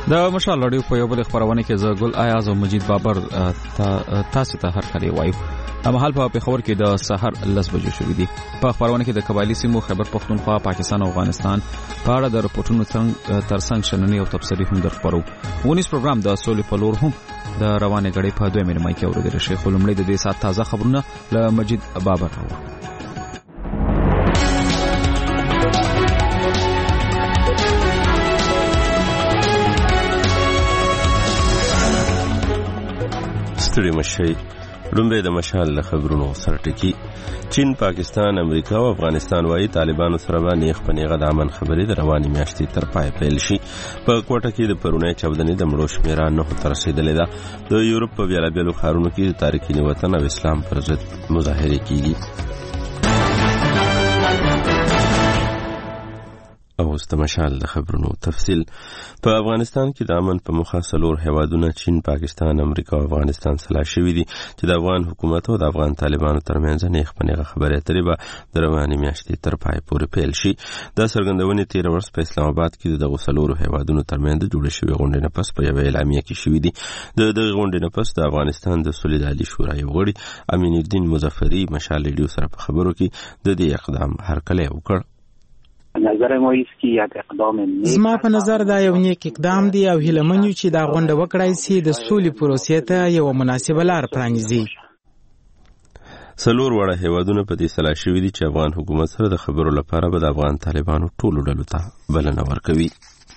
د مشال رادیو په یو بل خبرونه کې زه ګل ایاز او مجید بابر تاسو ته هر کله وایو. مهال په پیښور کې د سحر 10 بجو شوې دي. په خبرونه کې د قبایلی سیمو خیبر پختونخوا، پاکستان او افغانستان په اړه د رپورټونو ترڅنګ شننې او تبصرې هم درخبرو. ونیس پروګرام د سولې په لور هم د روانې غړي په 2 مې کې اوریدل شي. خو لمړی د دې سات تازه خبرونه له مجید بابر راوړو. ستړي مشي لومبه د مشال له خبرونو سره ټکی. چین، پاکستان، امریکا او افغانستان وايي طالبانو سره باندې خپنیغه د امن خبرې د رواني میاشتې تر پای پیل شي. په کوټه کې د پرونی چودنې د مړو شمیره نه تر رسیدلې ده. د یورپ په بیلابیلو ښارونو کې د تاریخي وطن او اسلام پر ضد مظاهرې کیږي. او استمشال د خبرونو تفصیل. په افغانستان کې د امن په مخه څلور هیوادونه چین، پاکستان، امریکا او افغانستان سلا شوي دي چې د افغان حکومت او د افغان طالبانو ترمنځ نه خپنیغه خبرې اترې به د رواني میاشتې تر پای پورې پیل شي. د څرګندونې 13 ورځ په اسلام آباد کې د څلور هیوادونو ترمنځ جوړ شوی غونډې نه پس په یو اعلامیه کې شوې دي. د غونډې نه پس د افغانستان د صلح عالی شورا یو غړي امین الدین مظفری مشال ریډیو سره په خبرو کې د دې اقدام هرکلی وکړ. نظر ما است که یک اقدام زما په نظر دا یو نیک اقدام دی او هیله من یو چې دا غونډه وکړای شي د سولې پروسې ته یو مناسبه لار پرانیزي. څلور وړه هیوادونه په دې سلا شوي دي چې افغان حکومت سره د خبرو لپاره به د افغان طالبانو ټولو ډلو ته بلنه ورکوي.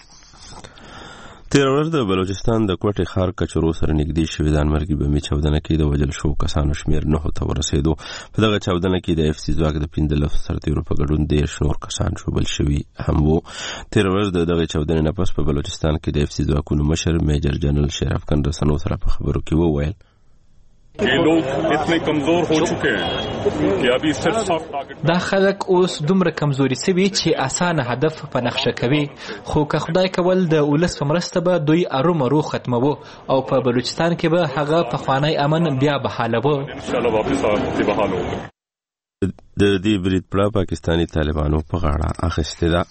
13 ورځ د بلوچستان د کوټې ښار کچرو سره نږدې شوې ځانمرګي بمي چاودنه کې د وژل شو کسانو شمېر 9 ته ورسېدو. په دغه چاودنه کې د اف سی ځواک د 15 سرتیرو په ګډون 13 نور کسان شوبل شوي هم وو. 13 ورځ د دغه چاودنې نه پس په بلوچستان کې د اف سی ځواکونو مشر میجر جنرال شیر افغان رسنو سره په خبرو کې وویل ये लोग इतने कमजोर हो चुके हैं कि अभी सिर्फ soft target دا خلک اوس دومره کمزوري سوي چې اسانه هدف په نقشه کوي. خو که خدای کول د ولس په مرسته به دوی ارومرو ختموو او په بلوچستان کې به هغه پخوانی امن بیا بحالوو. ان شاء الله واپس بحال ہوگا. د دې برید پړه پاکستانی طالبانو په غاړه اخیستې ده.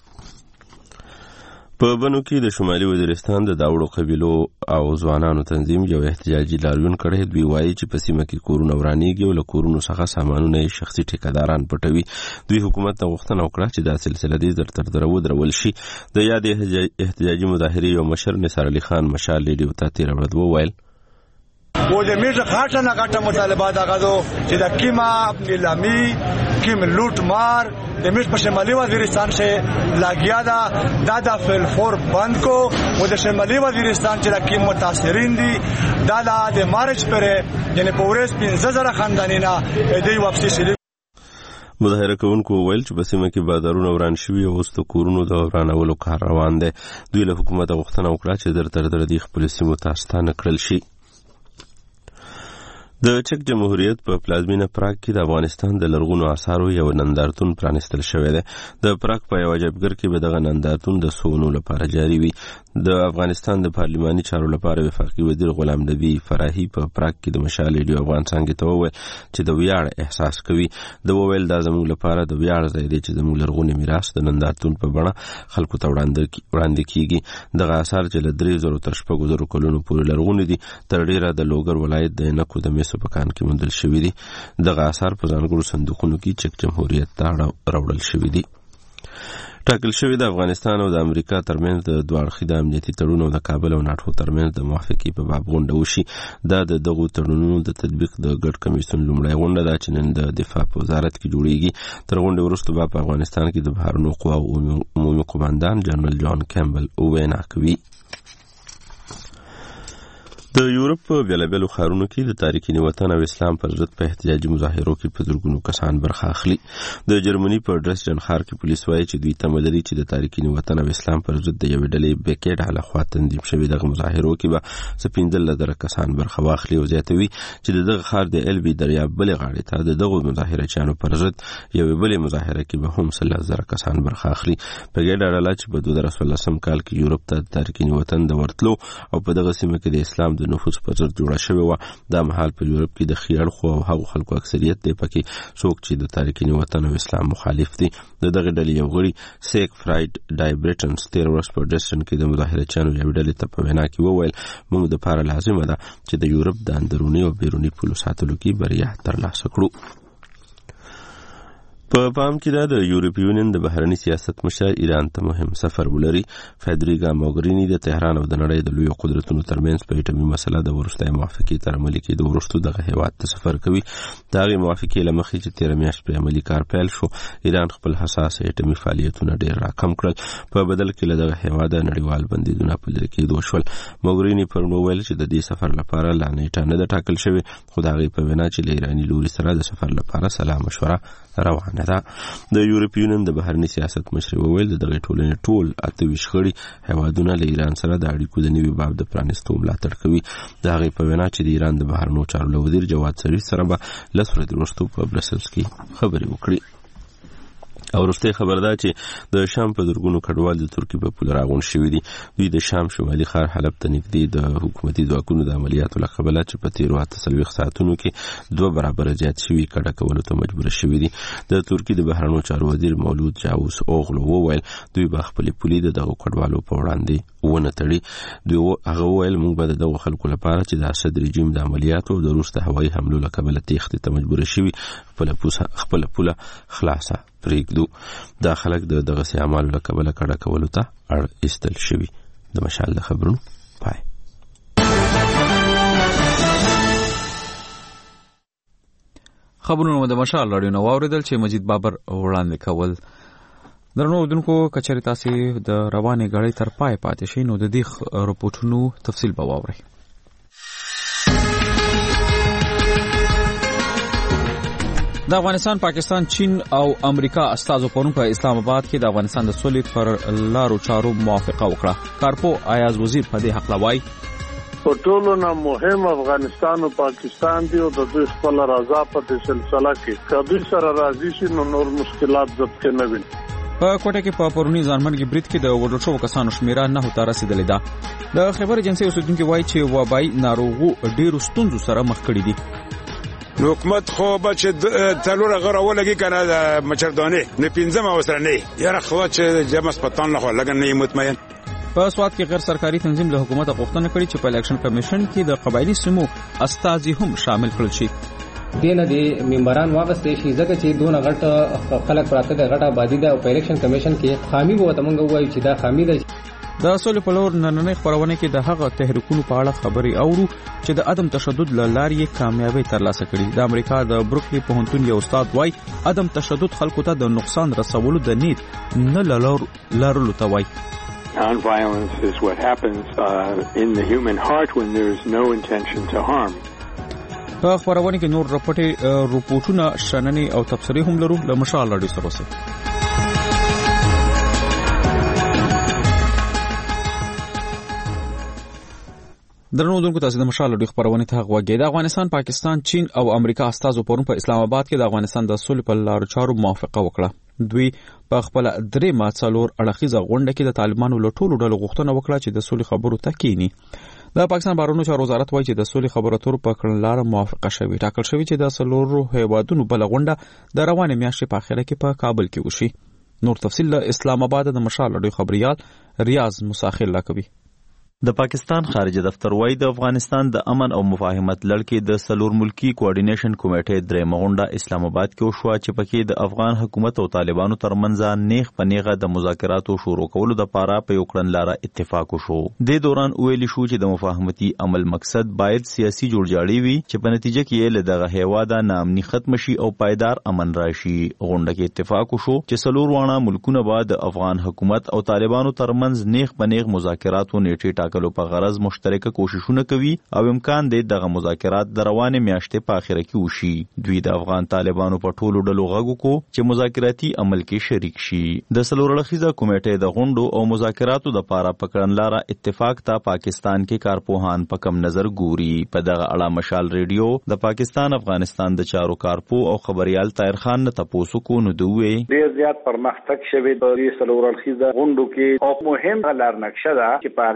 په بنو کې د شمالي وزیرستان د داوړو قبیلو او ځوانانو تنظیم یو احتجاجي لاریون کړی. دوی وایي چې په سیمه کې کورونه ورانېږي او له کورونو څخه سامانونه یې شخصي ټیکهداران پټوي. دوی حکومت ته غوښتنه وکړه چې دا سلسله دې تر ودرول شي. د یاد احتجاجي مظاهرې یو مشر نثار علي خان مشال ریډیو ته 13 ورځ وویل و د میټ خاطر نه غټه مطالبه دا غزو چې د کیما نیلامي کیم لوټ مار د میټ په شمالي وزیرستان سے لاګیا دا فل فور بند کو و د شمالي وزیرستان چې د کیم متاثرین دي دا د مارچ پر یعنی په ورځ 15000 خاندانینا دوی واپسی شي. مظاهره کوونکو ویل چې په سیمه کې بازارونه وران شوي او اوس د کورونو د ورانولو کار روان دی. دوی له حکومت غوښتنه وکړه چې تر دې خپل سیمو ته ستانه کړل شي. د چک جمهوریت په پلازمینه پراګ کې د افغانستان د لرغونو آثارو یو نندارتون پرانیستل شوی دی. د پراګ په یو جبګر کې به دغه نندارتون د سونو لپاره جاری وي. د افغانستان د پارلماني چارو لپاره وفاقي وزیر غلام نبی فراهي په پراګ کې د مشال ریډیو افغان څنګه ته وویل چې د ویاړ احساس کوي. د وویل دا زموږ لپاره د ویاړ ځای دی چې زموږ لرغونی میراث د نندارتون په بڼه خلکو ته وړاندې کیږي. دغه آثار چې له 3000 تر 4000 کلونو پورې لرغوني دي تر ډیره د لوګر ولایت د نکو د په کان کې موندل شوی دي. دغه آثار په ځانګړو صندوقونو کې چک جمهوریت ته راوړل شوی دي. ټاکل شوی د افغانستان او د امریکا ترمنځ د دوه اړخیزه امنیتي تړون او د کابل او ناټو ترمنځ د موافقې په باب غونډه وشي. دا د دغو تړونونو د تطبیق د ګډ کمیسیون لومړی غونډه ده چې نن د دفاع په وزارت کې جوړیږي. تر غونډې وروسته به په افغانستان کې د بهرنیو قواو عمومي قوماندان جنرال جان کیمبل وینا کوي. د یورپ په بیلابیلو ښارونو کې د تاریخي وطن او اسلام پر ضد په احتجاجي مظاهرو کې په زرګونو کسان برخه اخلي. د جرمني په ډرسډن ښار کې پولیس وایي چې دوی تمه لري چې د تاریخي وطن او اسلام پر ضد د یوې ډلې بکیډ لخوا تنظیم شوي دغه مظاهرو کې به 15,000 کسان برخه واخلي او زیاتوي چې دغه ښار د البي دریاب بلې غاړې ته د دغو مظاهرچیانو پر ضد یوې بلې مظاهره کې به هم 30,000 کسان برخه اخلي. په ګډه ډله چې په 2013 کال کې یورپ ته د تاریخي وطن د ورتلو او په دغه سیمه کې د اسلام د نفوذ پر ضد جوړه شوې وه. دا مهال په یورپ کې د ښي اړخو او هغو خلکو اکثریت دی پکې څوک چې د تارکین وطن او اسلام مخالف دي. د دغه ډلې یو غړي سیک فرایډ ډای برټنز 13 ورځ په ډسټن کې د مظاهرچیانو یوې ډلې ته په وینا کې وویل موږ دپاره لازمه ده چې د یورپ د اندروني او بیروني پولو ساتلو کې بریا ترلاسه کړو. په پام کې ده د یورپي یونین د بهرني سیاست مشر ایران ته مهم سفر ولري. فدریګا موګرینی د تهران او د نړۍ د لویو قدرتونو ترمنځ په اټومي مسله د وروستۍ موافقې تر عملي کېدو وروسته دغه هیواد ته سفر کوي. د هغې موافقې له مخې چې 13 میاشت پرې عملي کار پیل شو، ایران خپل حساس اټومي فعالیتونه ډېر راکم کړل. په بدل کې له دغه هیواده نړیوال بندیزونه په لرې کېدو شول. موګرینی پرون وویل چې د دې سفر لپاره لا نیټه نه ده ټاکل شوې، خو د هغې په وینا چې له ایراني لوري سره د سفر لپاره سلا مشوره روانه ده. د یورپي یونین د بهرني سیاست مشر وویل د دغه ټولنې ټول 28 غړي هیوادونه له ایران سره د اړیکو د نوي باب د پرانیستو ملاتړ کوي. د هغې په وینا چې د ایران د بهرنیو چارو وزیر جواد ظریف سره به لس ورځې وروسته په برسلز کې خبرې وکړي. او وروستۍ خبر ده چې د شام په زرګونو کډوال د ترکیې په پوله راغونډ شوي دي. دوی د شام شمالي ښار حلب ته نږدې د حکومتي ځواکونو د عملیاتو له کبله چې په تېرو 48 ساعتونو کې 2 برابره زیات شوي کډه کولو ته مجبوره شوي دي. د ترکیې د بهرنیو چارو وزیر مولود چاووس اوغلو وویل دوی به خپلې پولې د دغو کډوالو په وړاندې ونه تړي. دوی هغه وویل موږ به د دغو خلکو لپاره چې د اسد رژیم د عملیاتو د وروسته هوایي حملو له کبله تېښتې ته مجبوره شوي خپله پوله خلاصه پرېږدو. دا خلک د دغسې اعمالو له کبله کډه کولو ته اړ ایستل شوي. د مشال د خبرونو پای. خبرونه د مشال راډیو نو واوریدل چې مجید بابر وړاندې کول. درنو اودونکو کچری تاسو د روانې غړې تر پای پاتې شئ نو د دې رپورټونو تفصیل به واورئ. د افغانستان، پاکستان، چین او امریکا استازو پرون په اسلام آباد کې د افغانستان د سولې پر لارو چارو موافقه وکړه. کارپو ایاز وزیر په دې حق لوي په ټولو نه مهم افغانستان او پاکستان دی او د دوی خپل رضا په سلسله کې کدي سره راځي شي نو نور مشکلات ځکه نه وي. په کوټه کې په پرونی ځانمرګي برید کې د وډل شو کسانو شمیره 9 ته رسیدلې ده. د خبر ایجنسی اوسیدونکو وایي چې وبای ناروغو ډیرو ستونزو سره مخ کړي دي. نو حکومت خو بچ تلور غره ولګي کنه د مچردانه نه پینځم اوسره نه یاره خو چې جمع سپتان له لګن نه مطمئن. په سواد کې غیر سرکاري تنظیم له حکومت غوښتنه کړې چې په الیکشن کمیشن کې د قبایلی سیمو استازي هم شامل کړل شي. دینه دي ممبران واغستې شي ځکه چې دونه غټ خلک پراته د غټه آبادی د الیکشن کمیشن کې خامي وو ته مونږ وایو چې دا خامي ده. د سولې په لور نننۍ خبرونه کې د هغه تحریکونو په اړه خبرې اورو چې د عدم تشدد لارې کامیابی ترلاسه کړي. د امریکا د بروکلی پوهنتون یو استاد وایي عدم تشدد خلکو ته د نقصان رسولو د نیت نه لرلو ته وایي. Non-violence is what happens in the human heart when there is no intention to harm. په خبرونه کې نور رپورټونه شننې او تبصرې هم لرو. له مشال راډیو سره اوسئ. درنو دونکو تاسو د مشال ډیو خبرونه ته غوږی. د افغانستان، پاکستان، چین او امریکا استازو پرون په اسلام آباد کې د افغانستان د سولې په لارو چارو موافقه وکړه. دوی په خپل درې ماڅلور اړخیزه غونډه کې د طالبانو له ټولو ډلو غوښتنه وکړه چې د سولې خبرو ته کینی. د پاکستان بهرنیو چارو وزارت وایي چې د سولې خبرو اترو په کړنلاره موافقه شوې. ټاکل شوی چې د سلورو هیوادونو بل غونډه د روانې میاشتې په اخره کې په کابل کې وشي. نور تفصیل له اسلام آباد د مشال ډیو خبريال ریاض مساخر لا کوي. د پاکستان خارجه دفتر وایي د افغانستان د امن او مفاهمت لړ کې د سلور ملکی کوارډینیشن کمیټې درېمه غونډه اسلام آباد کې وشوه چې پکې د افغان حکومت او طالبانو ترمنځ نیغ په نیغه د مذاکراتو شروع کولو لپاره په یو کړنلاره اتفاق وشو. د دوران ویل شو چې د مفاهمتي عمل مقصد باید سیاسي جوړجاړی وي چې په نتیجه کې له دغه هیواده ناامني ختم شي او پایدار امن راشي. غونډه کې اتفاق وشو چې سلور وانه ملکونه بعد افغان حکومت او طالبانو ترمنځ نیغ په نیغ مذاکراتو نیټه ټاکلو په غرض مشترکه کوششونه کوي او امکان دی دغه مذاکرات د روانې میاشتې په اخره کې وشي. دوی د افغان طالبانو په ټولو ډلو غږ وکړو چې مذاکراتي عمل کې شریک شي. د سلور اړخیزه کمیټې د غونډو او مذاکراتو د پاره په کړنلاره اتفاق ته پاکستان کې کارپوهان په کم نظر ګوري. په دغه اړه مشال ریډیو د پاکستان افغانستان د چارو کارپو او خبريال طاهر خان نه تاسو کو نو دوی ډیر زیات پرمختګ شوی د سلور اړخیزه غونډو کې او مهم لار نقشه ده چې په هغه باندې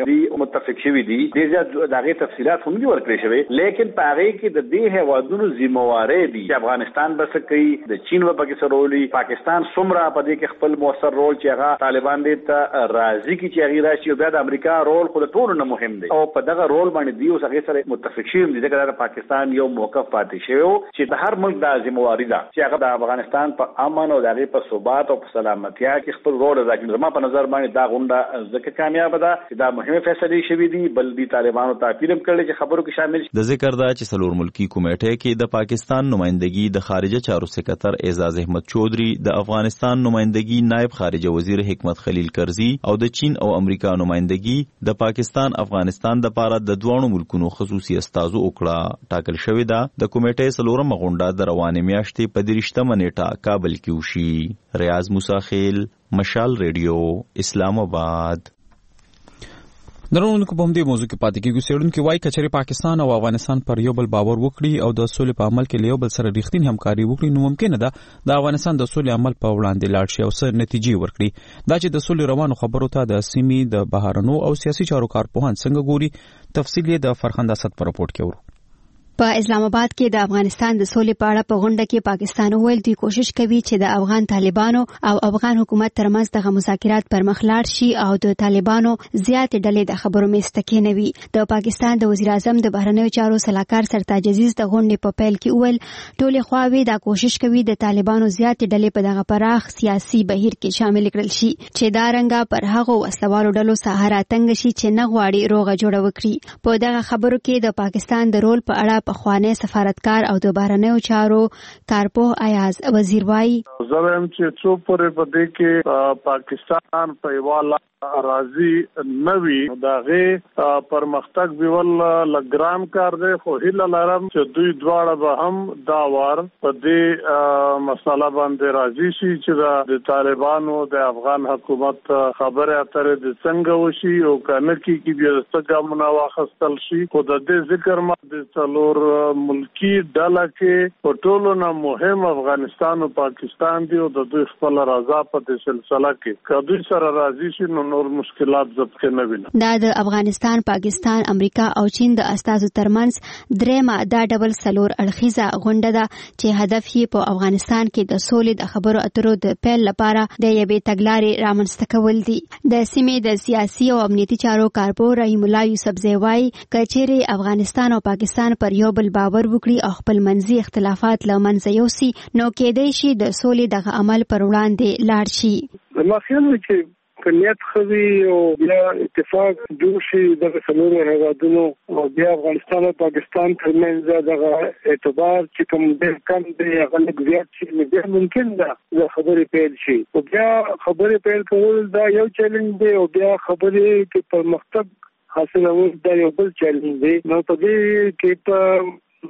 دی متفق شوی دي د دغه تفصيلات هم دي ورکړي شوی لیکن پاره کې د دې هوادونو ذمہواری دي چې افغانستان بس کوي د چین په کې سرولي پاکستان سمرا په دې کې خپل موثر رول چې هغه طالبان دې ته راضي کی چې هغه راشي او بیا د امریکا رول خو ټول نه مهم دی او په دغه رول باندې دی او هغه سره متفق شي دي چې د پاکستان یو موقف پاتې شوی چې د هر ملک د ذمہواری ده چې هغه د افغانستان په امن او د په ثبات او په سلامتیا کې خپل رول ادا کوي. زما په نظر باندې دا غونډه ځکه کامیاب ده چې دا مهمه فیصله شوې دي بل دي طالبانو ته اپیل کړل چې خبرو کې شامل د ذکر دا چې سلور ملکی کمیټه کې د پاکستان نمائندګي د خارجه چارو سکرټر اعزاز احمد چودھری د افغانستان نمائندګي نائب خارجه وزیر حکمت خلیل کرزی او د چین او امریکا نمائندګي د پاکستان افغانستان د پاره د دوه ملکونو خصوصي استازو وکړه ټاکل شوې ده. د کمیټې سلورم غونډه د روانې میاشتې په 30 نیټه کابل کې وشي. ریاض موسی خیل، مشال ریډیو، اسلام آباد. درونکو په دې موضوع کې پاتې کېږو. څېړونکي وایي کچېرې پاکستان او افغانستان پر یو بل باور وکړي او د سولې په عمل کې له یو بل سره رښتینې همکاري وکړي نو ممکنه ده د افغانستان د سولې عمل په وړاندې لاړ شي او څه نتیجې ورکړي. دا چې د سولې روانو خبرو ته د سیمې د بهرنو او سیاسي چارو کارپوهان څنګه ګوري، تفصیل یې د فرخنده اسد په رپورټ کې ورو. په اسلام آباد کې د افغانستان د سولې په اړه په غونډه کې پاکستان وویل دوی کوشش کوي چې د افغان طالبانو او افغان حکومت ترمنځ دغه مذاکرات پر مخ لاړ شي او د طالبانو زیاتې ډلې د خبرو میز ته کېنوي. د پاکستان د وزیر اعظم د بهرنیو چارو سلاکار سرتاج عزیز د غونډې په پیل کې وویل ټولې خواوې دا کوشش کوي د طالبانو زیاتې ډلې په دغه پراخ سیاسي بهیر کې شامل کړل شي چې دا رنګه پر هغو وسلوالو ډلو سهارا تنګ شي چې نه غواړي روغه جوړه وکړي. په دغه خبرو کې د پاکستان د رول په اړه پخوانی سفارتکار او د بهرنیو چارو کارپوه ایاز وزیر وایي زم چې څو پورې په دې کې پاکستان په یواله راضي نوي دغه پرمختګ بیول لګران کار دی خو هیله لرم چې دوی دواړه به هم دا وار په دې مسله باندې راضي شي چې د طالبانو د افغان حکومت خبره اترې د څنګه وشي او کنه کې بیا څنګه منواخستل شي. خو د دې ذکر ما د څلور ملکی ډله کې په ټولو نه مهم افغانستان او پاکستان دی او د دوی خپل رضا په سلسله کې کدوې سره راضي شي نو نور مشکلات ضبط نه ویني. دا د افغانستان، پاکستان، امریکا او چین د استازو ترمنځ درېمه دا ډبل سلور اړخیزه غونډه ده چې هدف یې په افغانستان کې د سولې د خبرو اترو د پیل لپاره د یوې تګلارې رامنځته کول دي. د سیمې د سیاسي او امنیتي چارو کارپوه رحیم الله یوسفزی وایي کچېرې افغانستان او پاکستان پر یو بل باور وکړي او خپل منځي اختلافات له منځه یوسي نو کېدای شي د سولې دغه عمل پر وړاندې لاړ شي. ما خیال دی چې نیت خوي او بیا اتفاق جوړ شي د څلورو هیوادونو او بیا افغانستان او پاکستان ترمنځ دغه اعتبار چې کوم ډېر کم دی هغه لږ زیات شي بیا ممکن ده د خبرې پیل شي او بیا خبرې پیل کول دا یو چیلنج دی او بیا خبرې کې پرمختګ حاصلول دا یو بل چیلنج دی. نو په دې کې په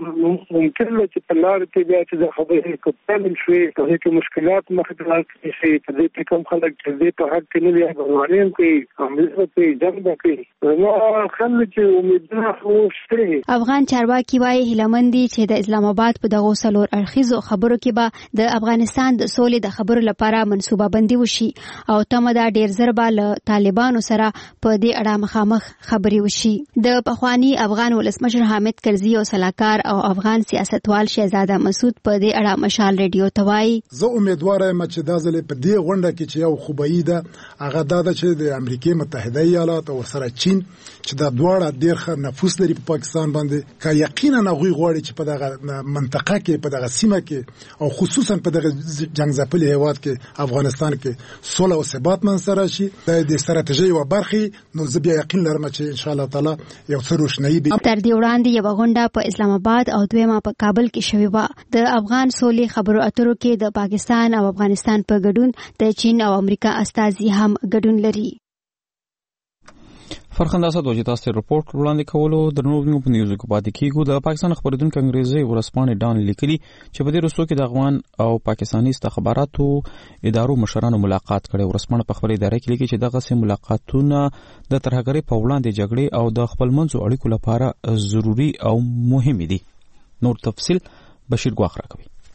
ممکن له چې په لار کې بیا چې د خبرې کوتل شي په دې کې مشکلات مخ ته راځي چې په دې کې کوم خلک چې دې په حق کې نه لري غواړي کوي عملیات کوي جنگ کوي نو خلک چې امیدونه خوشته. افغان چارواکي وایي هیلمندي چې د اسلام آباد په دغه سلور اړخیزو خبرو کې به د افغانستان د سولې د خبرو لپاره منصوبه بندي وشي او تمه دا ډیر زر به له طالبانو سره په دې اړه مخامخ خبرې وشي. د پخوانی افغان ولسمشر حامد کرزي او سلاکار او افغان سیاستوال شهزاده مسعود په دې اړه مشال ریډیو ته وایي زه امیدوار یم چې دا ځل په دې غونډه کې چې یو خوبایي ده هغه دا ده چې د امریکای متحده ایالات او سره چین چې دا دواړه ډېر نفوذ لري په پاکستان باندې که یقینا هغوی غواړي چې په دغه منطقه کې په دغه سیمه کې او خصوصا په دغه جنګ ځپلي هیواد کې افغانستان کې صلح او ثبات منځته راشي د ستراتیژۍ یوه برخې نو زه بیا یقین لرم چې ان شاء الله تعالی یو څه روښنایي به. تر دې وړاندې یوه غونډه په اسلام آباد او دویمه په کابل کې شوې وه. د افغان سولې خبرو اترو کې د پاکستان او افغانستان په ګډون د چین او امریکا استازي هم ګډون لري. فرخنده اسد وجه تاسو رپورټ وړاندې کولو درنو په نیوزو کې پاتې کیږو. د پاکستان خبرونکو انګریزي ورسپانې ډان لیکلي چې په دې رسو کې د افغان او پاکستاني استخباراتو ادارو مشرانو ملاقات کړي. ورسپانې په خبري اداره کې لیکي چې دغه سم ملاقاتونه د ترهګرۍ په وړاندې جګړې او د خپل منځو اړیکو لپاره ضروری او مهم دي. نور تفصیل بشیر ګواخ راکوي.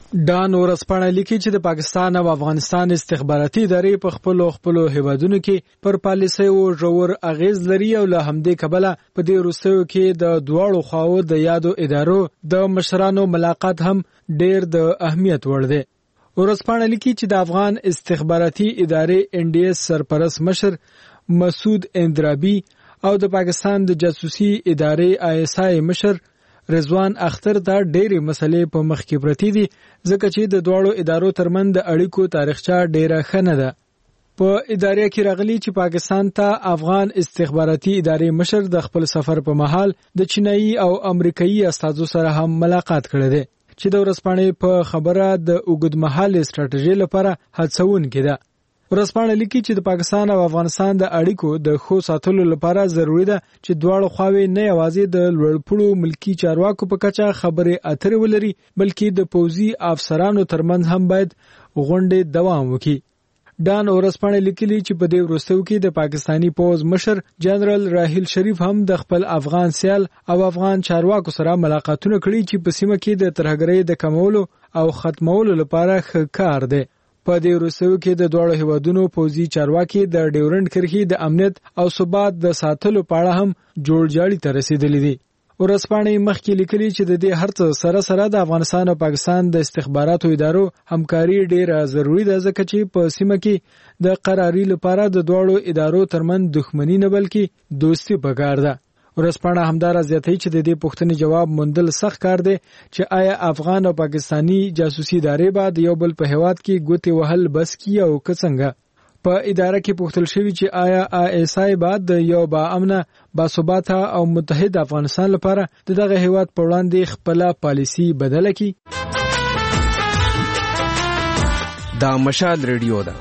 ډان ورځپاڼه لیکي چې د پاکستان او افغانستان استخباراتي ادارې په خپلو هیوادونو کې پر پالیسیو ژور اغیز لري او له همدې کبله په دې وروستیو کې د دواړو خواو د یادو ادارو د مشرانو ملاقات هم ډېر د اهمیت وړ دی. ورځپاڼه لیکي چې د افغان استخباراتي ادارې NDS سرپرست مشر مسعود اندرابي او د پاکستان د جاسوسي ادارې ISI مشر رضوان اختر دا ډېرې مسلې په مخ کې پرتې دي ځکه چې د دواړو ادارو ترمنځ د اړیکو تاریخچه ډېره ښه نه ده. په ادارې کې راغلي چې پاکستان ته افغان استخباراتي ادارې مشر د خپل سفر په مهال د چینایي او امریکایي استازو سره هم ملاقات کړی دی چې د ورځپاڼې په خبره د اوږدمهالې ستراتیژۍ لپاره هڅونکې ده. ورځپاڼه لیکي چې د پاکستان او افغانستان د اړیکو د ښو ساتلو لپاره ضروری ده چې دواړو خواوې نه یوازې د لوړپوړو ملکی چارواکو په کچه خبرې اترې ولري بلکې د پوځي افسرانو ترمنځ هم باید غونډې دوام وکړي. ډان ورځپاڼه لیکلي چې په دې وروستیو کې د پاکستانی پوځ مشر جنرال راحیل شریف هم د خپل افغان سیال او افغان چارواکو سره ملاقاتونه کړي چې په سیمه کې د ترهګرۍ د کمولو او ختمولو لپاره ښه کار دی. په دې وروستیو کې د دواړو هیوادونو پوځي چارواکي د ډیورنډ کرښې د امنیت او ثبات د ساتلو په اړه هم جوړجاړي ته رسیدلي دي. ورځپاڼې مخکې لیکلي چې د دې هر څه سره د افغانستان او پاکستان د استخباراتو ادارو همکاري ډېره ضروری ده ځکه چې په سیمه کې د قراري لپاره د دواړو ادارو ترمنځ دښمني نه بلکې دوستي پکار ده. ورځپاڼه همدارا زیاتوي چې د دې پوښتنې جواب موندل سخت کار دی چې آیا افغان او پاکستانی جاسوسي ادارې به د یو بل په هیواد کې ګوتې وهل بس کی او که څنګه. په اداره کې پوښتل شوی چې آیا ISI بعد د یو با امنه باثباته او متحد افغانستان لپاره دغه هیواد په وړاندې خپل پالیسی بدله کړي. دا مشال ریډیو ده.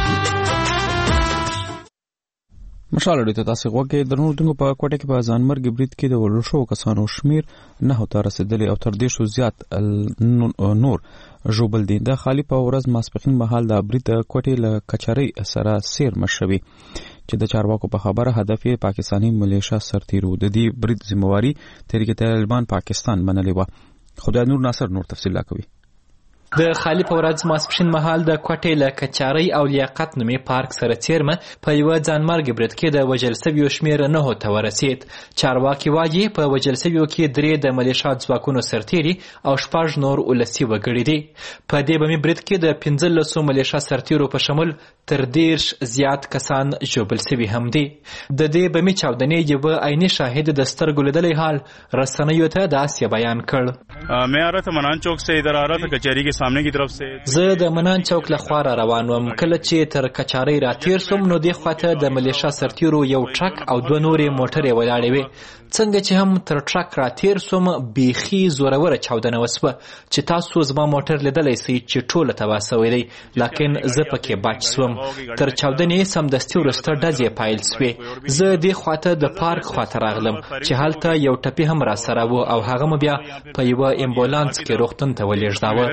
مشال ریډیو ته تاسو غوږی درنو دغه په کوټه کې په ځانمرګ برید کې د ولشو کسانو شمیر نه هوته رسیدلی او تر دې شو زیات نور جوبل دي. د خالی په ورځ ماسپخین مهال د برید کوټې له کچاري سره سیر مشوي چې د چارواکو په خبره هدف یې پاکستانی ملیشیا سرتیرو د دې برید ذمہواری تحریک طالبان پاکستان منلې و. خدای نور ناصر نور تفصیل کوي. د خالی په ورځ ماسپښین مهال د کوټې له کچارۍ او لیاقت نومي پارک سره څیرمه په یوه ځانمرګ برید کې د وژل سویو شمېر 9 ته ورسید. چارواکي وایي په وژل سویو کې 3 د ملیشیا ځواکونو سرتیري او 6 نور ولسي وګړي دي. په دې بمي برید کې د 15 ملیشیا سرتیرو په شمول تر 10 زیات کسان ژوبل سوي هم دي. د دې بمي چاودنې یو عیني شاهد د سترګو لیدلی حال رسنیو ته داسې بیان کړ. मैं आ रहा था मनान चौक से इधर आ रहा था कचहरी के सामने की तरफ से. زه د منان چوک له خوا را روان وم. کله چې تر کچارۍ را تیر سوم نو دې خواته د ملیشیا سرتیرو یو ټرک او 2 نورې موټرې ولاړې وې. څنګه چې هم تر ټرک را تیر سوم بیخي زوروره چاودنه وسوه چې تاسو زما موټر لیدلی سئ چې ټوله تباه سوی دی لکن زه پکې بچ سوم. تر چاودنې سمدستي وروسته ډزې پایل سوې. زه دې خواته د پارک خواته راغلم چې هلته یو ټپي هم را سره و او هغه مو بیا په یوه امبولانس کې روغتون ته ولېږداوه.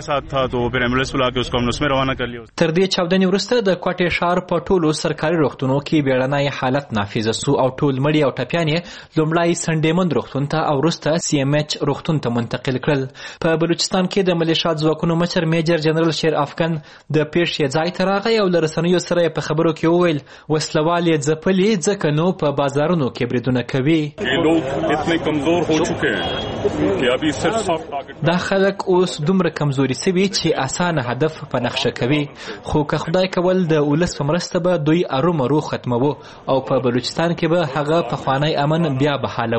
تر دې چاودنې وروسته د کوټې ښار په ټولو سرکاري روغتونو کې بیړنی حالت نافذه سو او ټول مړي او ټپیان یې لومړی سنډیمند روغتون ته او وروسته CMH روغتون ته منتقل کړل. په بلوچستان کې د ملیشیا ځواکونو مشر میجر جنرال شیر افغان د پیښې ځای ته راغی او له رسنیو سره په خبرو کې وویل وسلوال یې ځپلي ځکه نو په بازارونو کې بریدونه کوي. دا خلک اوس دومره کمزوري سوي چې اسانه هدف په نقشه کوي خو که خدای کول د ولس په مرسته به دوی ارومرو ختموو او په بلوچستان کې به هغه پخوانی امن بیا بحالوو.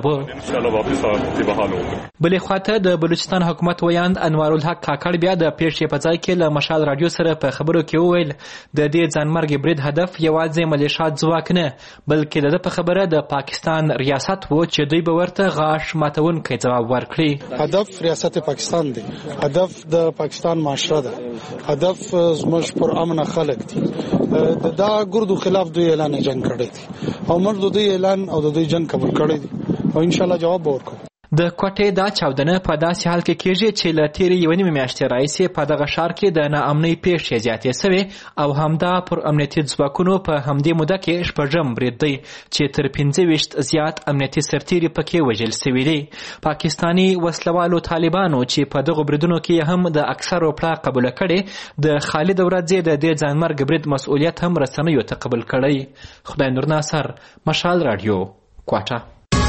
بلې خواته د بلوچستان حکومت ویاند انوار الحق کاکړ بیا د پیښې په ځای کې له مشال رادیو سره په خبرو کې وویل د دې ځانمرګ برید هدف یوازې ملیشیا ځواک نه بلکې د په خبره د پاکستان ریاست و چې دوی به ورته غاښ ماتونکی ځواب ورکړي. هدف ریاست پاکستان دی، هدف د پاکستان معاشره ده، هدف زموږ پر امن خلک دي. دا ګردو خلاف دوی اعلان جنگ کړی دی او موږ د دوی اعلان او د دوی جنگ قبول کړی دی او ان شاء الله جواب ورکړو. د کوټې دا چاودنه په داسې حال کې کېږي چې له تېرې یوې نیمې میاشتې راهیسې په دغه ښار کې د ناامنۍ پیښې زیاتې سوې او همدا پر امنیتي ځواکونو په همدې موده کې 6 برید دی چې تر 25 زیات امنیتي سرتیري پکې وژل سوي دي. پاکستاني وسلوالو طالبانو چې په دغو بریدونو کې هم د اکثرو پړه قبوله کړې د خالد ورځې د دې ځانمرګ برید مسؤلیت هم رسنیو ته قبول کړی. خدای نور ناصر، مشال رادیو، کوټه.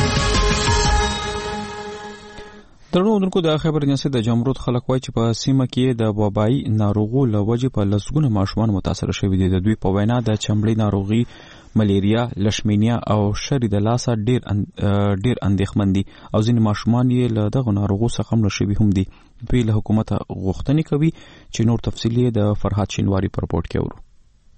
درنو اوردونکو د خبر ایجنسی د جمهوریت خلک وایي چې په سیمه کې د وبایي ناروغو له وجې په لسګونه ماشومان متاثر شوي دي. د دوی په وینا د چمړۍ ناروغي، ملیریا، لشمینیا او شری د لاسه ډیر اندېښمن دي او ځینې ماشومان یې له دغو ناروغو څخه مړه شوي هم دي. دوی له حکومته غوښتنې کوي چې نور تفصیل یې د فرهاد شینواري په رپورټ کې اورو.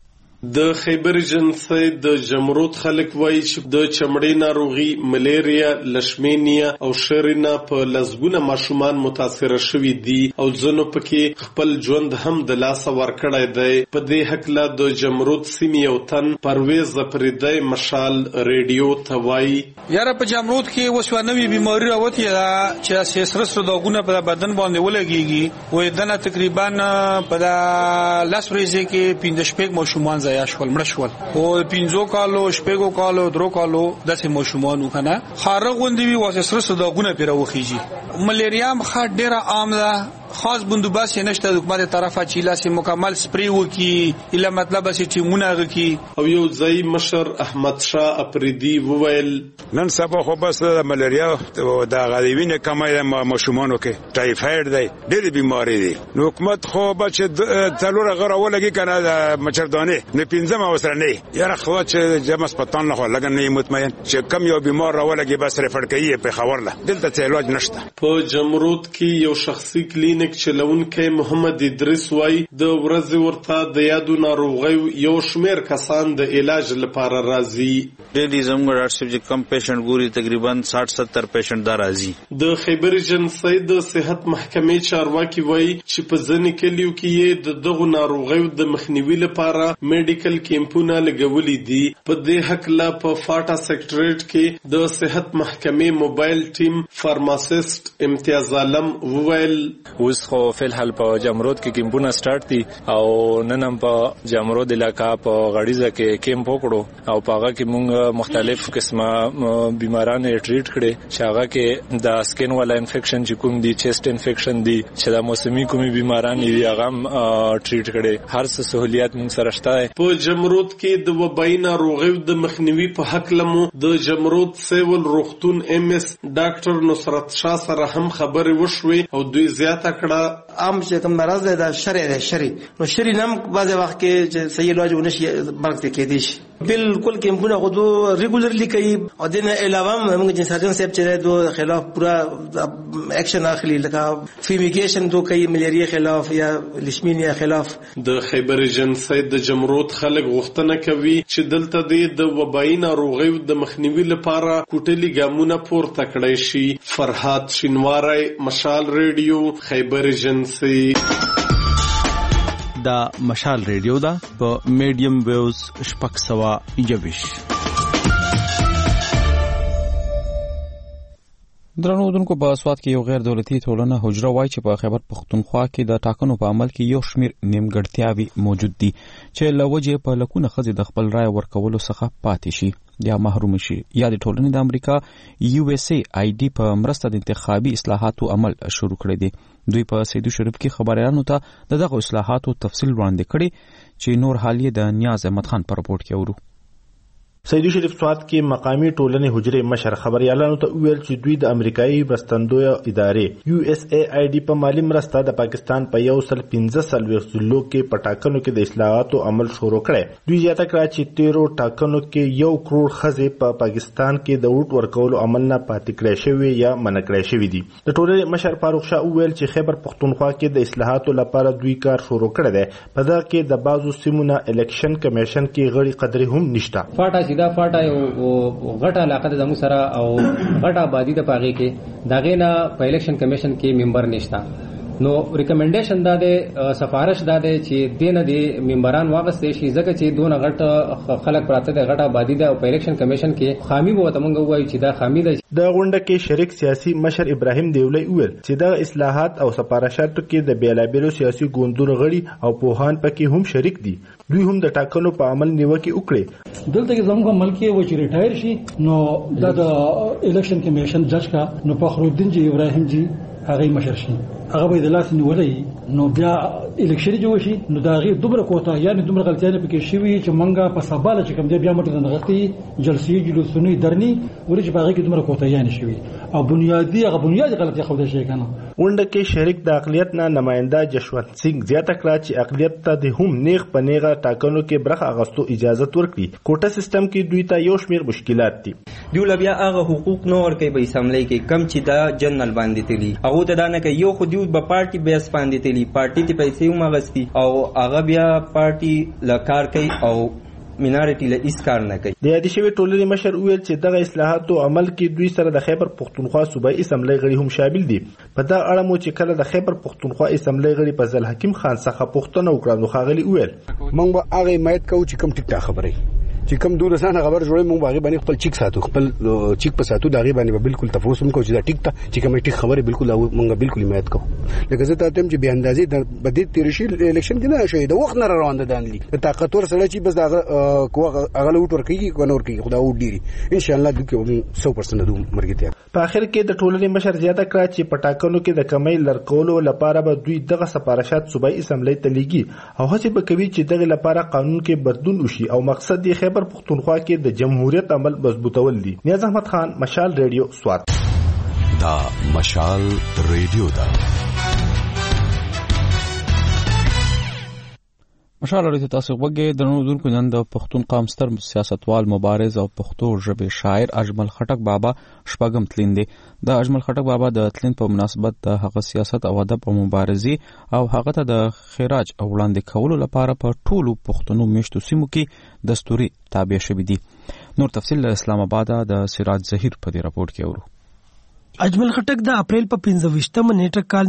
د خیبر ایجنسی د جمهوریت خلک وایي چې د چمړۍ ناروغي، ملیریا، لشمینیا او شرینا په لسګونه ماشومان متاثر شوي دي او ځینو پکې خپل ژوند هم د لاسه ورکړی دی. په دې هکله د جمهوریت سیمې یو تن پرویز ظفرزی مشال ریډیو ته وایي: یاره په جمهوریت کې اوس یوه نوې بیماري راوتې ده چې سره سره داغونه په بدن باندې ولګېږي. وایي دنه تقریبا په 10 ورځې کې 15 ماشومان ضایع شول، مړه شول. او 15 کالو، 6 کالو، 3 کالو داسې ماشومان وکنه خارغ غوندې وي، واسه سره سره داغونه پیرا وخیږي. ملیریا هم ښه ډېره عام ده، خاص بندوبست نشته د حکومت طرفه چې لاسه مکمل سپری وکي اله مطلب چې ټیمونه غکي. او یو ځای مشر احمد شاه اپریدي وویل: نن سبا خو بس د ملیریا او د غلیوینه کمای ماشومانو کې ټایفاید دی، ډېر بیماری دي. نو حکومت خو بچ تلور غره ولګي کنه د مچردانه نه 15 اوسره نه یاره خو چې جمع سپتان له لګن نه مطمئن چې کم یو بیمار راولګي بس رفر کوي په خبر له دلته علاج نشته. په جمهوریت کې یو شخصي کلینیک چلونکی محمد ادریس وای د ورځې ورته د یادو ناروغیو یو شمیر کسان د علاج لپاره راځي. ډېری زموږ ډاکټر چې کم پیشنټ ګوري تقریبا 60-70 پیشنټ دا راځي. د خیبر ایجنسی د صحت محکمې چارواکي وای چې په ځینې کلیو کې د دغو ناروغیو د مخنیوي لپاره میډیکل کیمپونه لګولي دي. په دې هکله په فاټا سیکټریټ کې د صحت محکمې موبایل ټیم فارماسیست امتیاز عالم وویل: اوس خو فلحال په جمهوریت کې کیمپونه سٹارټ دي او نن هم په جمهوریت علاقہ په غړیزه کې کیمپ وکړو او په هغه کې موږ مختلف قسمه بیماران ټریټ کړي چې هغه کې د سکین والا انفیکشن چې کوم دي، چیسټ انفیکشن دي، چې د موسمي کومي بیماران دي هغه ټریټ کړي. هر څه سہولیات موږ سره شته. په جمهوریت کې د وبایي ناروغیو د مخنیوي په حق لمو د جمهوریت سیول روغتون MS ډاکټر نصرت شاه سره هم خبرې وشوي او دوی زیاته کړه عام چې کوم مرض دی دا شری نو شری نم بعض وخت کې چې صحیح علاج ونشي مرګ ته کېدی شي. بالکل کیمپونه غوډو ریګولرلی کوي او د نه علاوه موږ چې سرجن صاحب چې دوه خلاف پورا اکشن اخلي لکه فیمیګیشن دوه کوي ملیریا خلاف یا لشمینیا خلاف. د خیبر ایجنسی د جمهوریت خلک غوښتنه کوي چې دلته د وبایي ناروغیو د مخنیوي لپاره کوټلي ګامونه پورته کړی شي. فرهاد شینواری، مشال ریډیو، خیبر ایجنسی. دا مشال ریډیو دا په میډیم ویوز 620. درنو دونکو په سواد کې یو غیر دولتي ټولنه حجره وایي چې په خیبر پختونخوا کې د ټاکنو په عمل کې یو شمیر نیمګړتیاوې موجود دي چې له وجې په لکونه ښځې د خپل رای ورکولو څخه پاتې شي یا محروم شي. یا د ټولنې د امریکا USAID په مرسته د انتخابي اصلاحاتو عمل شروع کړی دی. دوی په سیدو شریف کې خبريالانو ته دغه اصلاحاتو تفصیل وړاندې کړي چې نور حال یې د نیاز احمد خان په رپورټ کې اورو. سیدو شریف سواد کې مقامی ټولنې حجرې مشر خبريالانو ته ویل چې دوی د امریکایي مرستندوی ادارې USAID په مالی مرسته د پاکستان په 115 ضلعو کې په ټاکنو کې د اصلاحاتو عمل شروع کړي. دوی زیاته کړه چې 13 ټاکنو کې 1 کروڑ ښځې په پاکستان کې د ووټ ورکولو عمل نه پاتې کړي شوی یا منع کړي شوی دي. د ټولنې مشر فاروق شاه ویل چې خیبر پختونخوا کې د اصلاحاتو لپاره دوی کار شروع کړی دی. په دا کې د بازو سیمونو الیکشن کمیشن کې غړي قدرې هم نشته. دا فاټا یو غټه علاقه ده زموږ سره او غټه آبادی د پاغي کې داغه نه په الیکشن کمیشن کې ممبر نشتا نو ریکمنډیشن دا ده سفارش دا ده چې دینه دی ممبران واغستې شي ځکه چې دونه غټ خلک پراته د غټه آبادی ده او په الیکشن کمیشن کې خامي به وتمنګ وایي چې دا خامي ده. د غونډه کې شریک سیاسي مشر ابراهیم دیولای وویل چې د اصلاحات او سفارشاتو کې د بیلابیلو سیاسي ګوندونو غړي او پوهان پکې هم شریک دي. دوی هم د ټاکنو په عمل نیوکه وکړي. دلته کې زموږ ملک و چې ریټایر شي نو د الیکشن کمیشن جج کا نو فخرالدین جی ابراهیم جی هغه مشر شي هغه به د لاس نیولې نو بیا الیکشن جوړ شي نو دا غي دومره کوته یعنی دومره غلطیانه پکې شوی چې منګه په سباله چې کوم دی بیا مټ نه غتی جلسې جلوسونه درنی ورې چې باغې کې دومره کوته یعنی شوی او بنیادی غلطي خو ده شي کنه. ونډه کې شریک د اقلیت نه نماینده جشونت سنگ زیاته کړه چې اقلیت ته د هم نیغ په نیغه ټاکنو کې برخه اغستو اجازه ورکړي. کوټه سیستم کې دوی ته یو شمیر مشکلات دي. دوی بیا هغه حقوق نو ورکوي په اسمبلی کې کم چې دا جنرال باندې تلي هغه ته دا نه کوي. یو خو دیو په پارټي بیس باندې تلي پارټي ته پیسې ومغستي او هغه بیا پارټي لکار کوي او مینارټي له اس کار نه کوي. د یادې شوی ټولنې مشر ویل چې دغه اصلاحاتو عمل کې دوی سره د خیبر پختونخوا صوبایي اسمبلی غړي هم شامل دي. په دا اړه مو چې کله د خیبر پختونخوا اسمبلی غړي په ځل حکیم خان څخه پوښتنه وکړه نو ښاغلي ویل موږ به هغه حمایت کوو چې کوم ټیک خبرې چې کوم دور سره خبر جوړې موږ باغې باندې خپل چیک ساتو خپل چیک په ساتو داغي باندې بالکل تفوس هم کوو چې دا ټیک ته چې کوم ټیک خبره بالکل موږ بالکل حمایت کوو. لکه زه ته تم چې به اندازې د بدیت تیرشي الیکشن کې نه شوی د وخت نه روان ده دانلی د طاقت ور سره چې بس دا هغه لوټ ورکیږي کنور کوي خدا و ډیری ان شاء الله د 100% دوم مرګ ته. په اخر کې د ټولنې مشر زیاته کړه چې پټاکنو کې د کمی لړکولو لپاره به دوی دغه سفارشات صوبایي اسمبلی ته لیږي او هڅه به کوي چې دغه لپاره قانون کې بدلون وشي او مقصد یې خیبر پختونخوا کې د جمهوریت عمل مضبوطول دي. نیاز احمد خان، مشال ریډیو، سوات. دا مشال ریډیو دا مشال ریډیو تاسو وګورئ. د نړۍ دونکو نن د پښتون قام ستر سیاستوال مبارز او پښتو ژبې شاعر اجمل خټک بابا شپږم تلین دی. د اجمل خټک بابا د تلین په مناسبت د هغه سیاست او ادب او مبارزي او هغه ته د خراج او وړاندې کولو لپاره په ټولو پښتنو میشتو سیمو کې دستوري تابع شوی دی. نور تفصیل له اسلام آباد د سراج ظهیر په دې راپورټ کې اورو. اجمل خټک د اپریل په 15 نیټه کال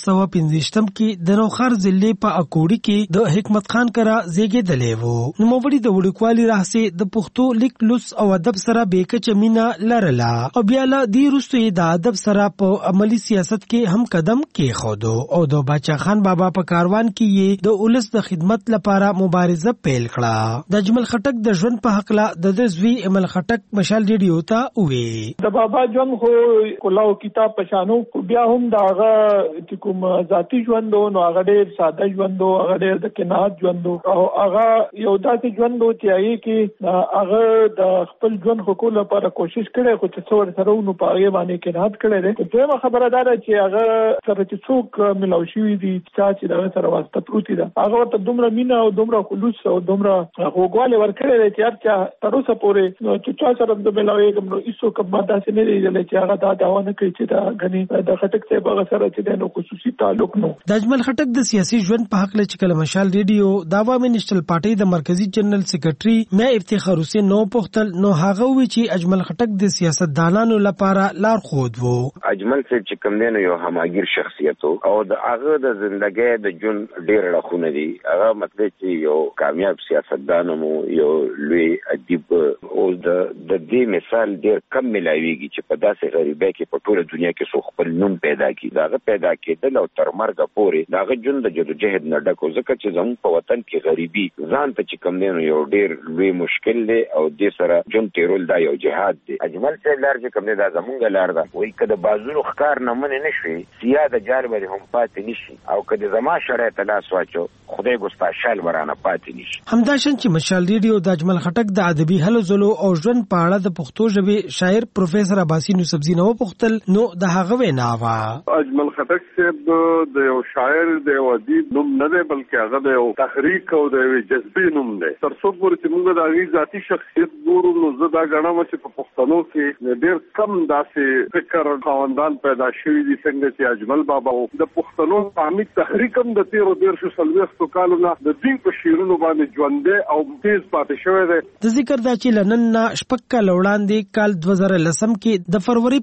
1915 کې د نوخار ضلع په اکوړی کې د حکمت خان کرا زیږیدلی وو. نوموړي د وړوکوالي راهیسې د پښتو لیک لوست او ادب سره بیکچه مینه لرله او بیا له دې وروسته د ادب سره په عملی سیاست کې هم قدم کېښودو او د باچا خان بابا په کاروان کې یې د ولس د خدمت لپاره مبارزه پیل کړه. د اجمل خټک د ژوند په حق له د زوی اجمل خټک مشال ریډیو ته وې د بابا ژوند خو کلاو کتاب پشانو بیا هم داغه چې کوم ذاتی ژوند نو هغه ډېر ساده ژوند هغه ډېر د قناعت ژوند او هغه یو داسې ژوند چې هغه کې هغه د خپل ژوند حقوق لپاره کوشش کړي خو چې څور سره نو پاره باندې قناعت کړي ده. دویمه خبره ده چې هغه سره چې څوک ملاوي شي دي چې دا سره واسطه پروتي ده هغه ورته دومره مینا او دومره خلوص او دومره هوګواله ورکړي ده چې هرچا تر اوسه پورې نو چې سره د ملاوي کوم نو هیڅ کوم ماده سي نه دی چې هغه دا داونه کوي چې دا غني د خټک ته به سره چې د خصوصي تعلق نو. د اجمل خټک د سیاسي ژوند په حق له چکل مشال ریډیو د عوامي نېشنل پارټي د مرکزی جنرال سیکریټري مې افتخار حسین نو پختل نو هغه وی چې اجمل خټک د سیاستدانانو لپاره لار خود وو. اجمل چې کوم دی نو یو هماګیر شخصیت او د هغه د ژوندۍ د جون ډېر راخونه دي. هغه مطلب چې یو کامیاب سیاستدان مو یو لوی ادیب او د دې مثال ډېر کم ملایويږي چې په داسې غریبۍ کې په ټوله دنیا کې سو خپل نوم پیدا کی داغه پیدا کېدل او تر مرګ پورې داغه جون د جدوجہد نه ډکو ځکه چې زموږ په وطن کې غریبي ځان ته چې کم دی نو یو ډېر لوی مشکل دی او دې سره جون تیرول دا یو جهاد دی. اجمل چې لار چې کم دی دا زمونږ لار ده وای کده بازونو ښکار نه منې نشي سیاده جال باندې هم پاتې نشي او کده زما شرایط لاس واچو خدای ګستا شال ورانه پاتې نشي. همداشن چې مشال ریډیو د اجمل خټک د ادبي هلو زلو او ژوند په اړه د پښتو ژبې شاعر پروفیسور عباسی نوسبزی نو پختل نو د هغه ویناوه. اجمل خټک صاحب د یو شاعر د یو ادیب نوم نه دی بلکې هغه د یو تحریک او د یو جذبي نوم دی. تر څو پورې چې موږ د هغې ذاتي شخصیت ګورو نو زه دا ګڼم چې په پښتنو کې ډېر کم داسې فکر خاوندان پیدا شوي دي څنګه چې اجمل بابا و. د پښتنو قومي تحریک هم د 1340 کالو نه د دوی په شعرونو باندې ژوندی او تیز پاتې شوی دی. د ذکر دا چې لنن نه شپږ کاله وړاندې کال 2010 کې د فروری په 9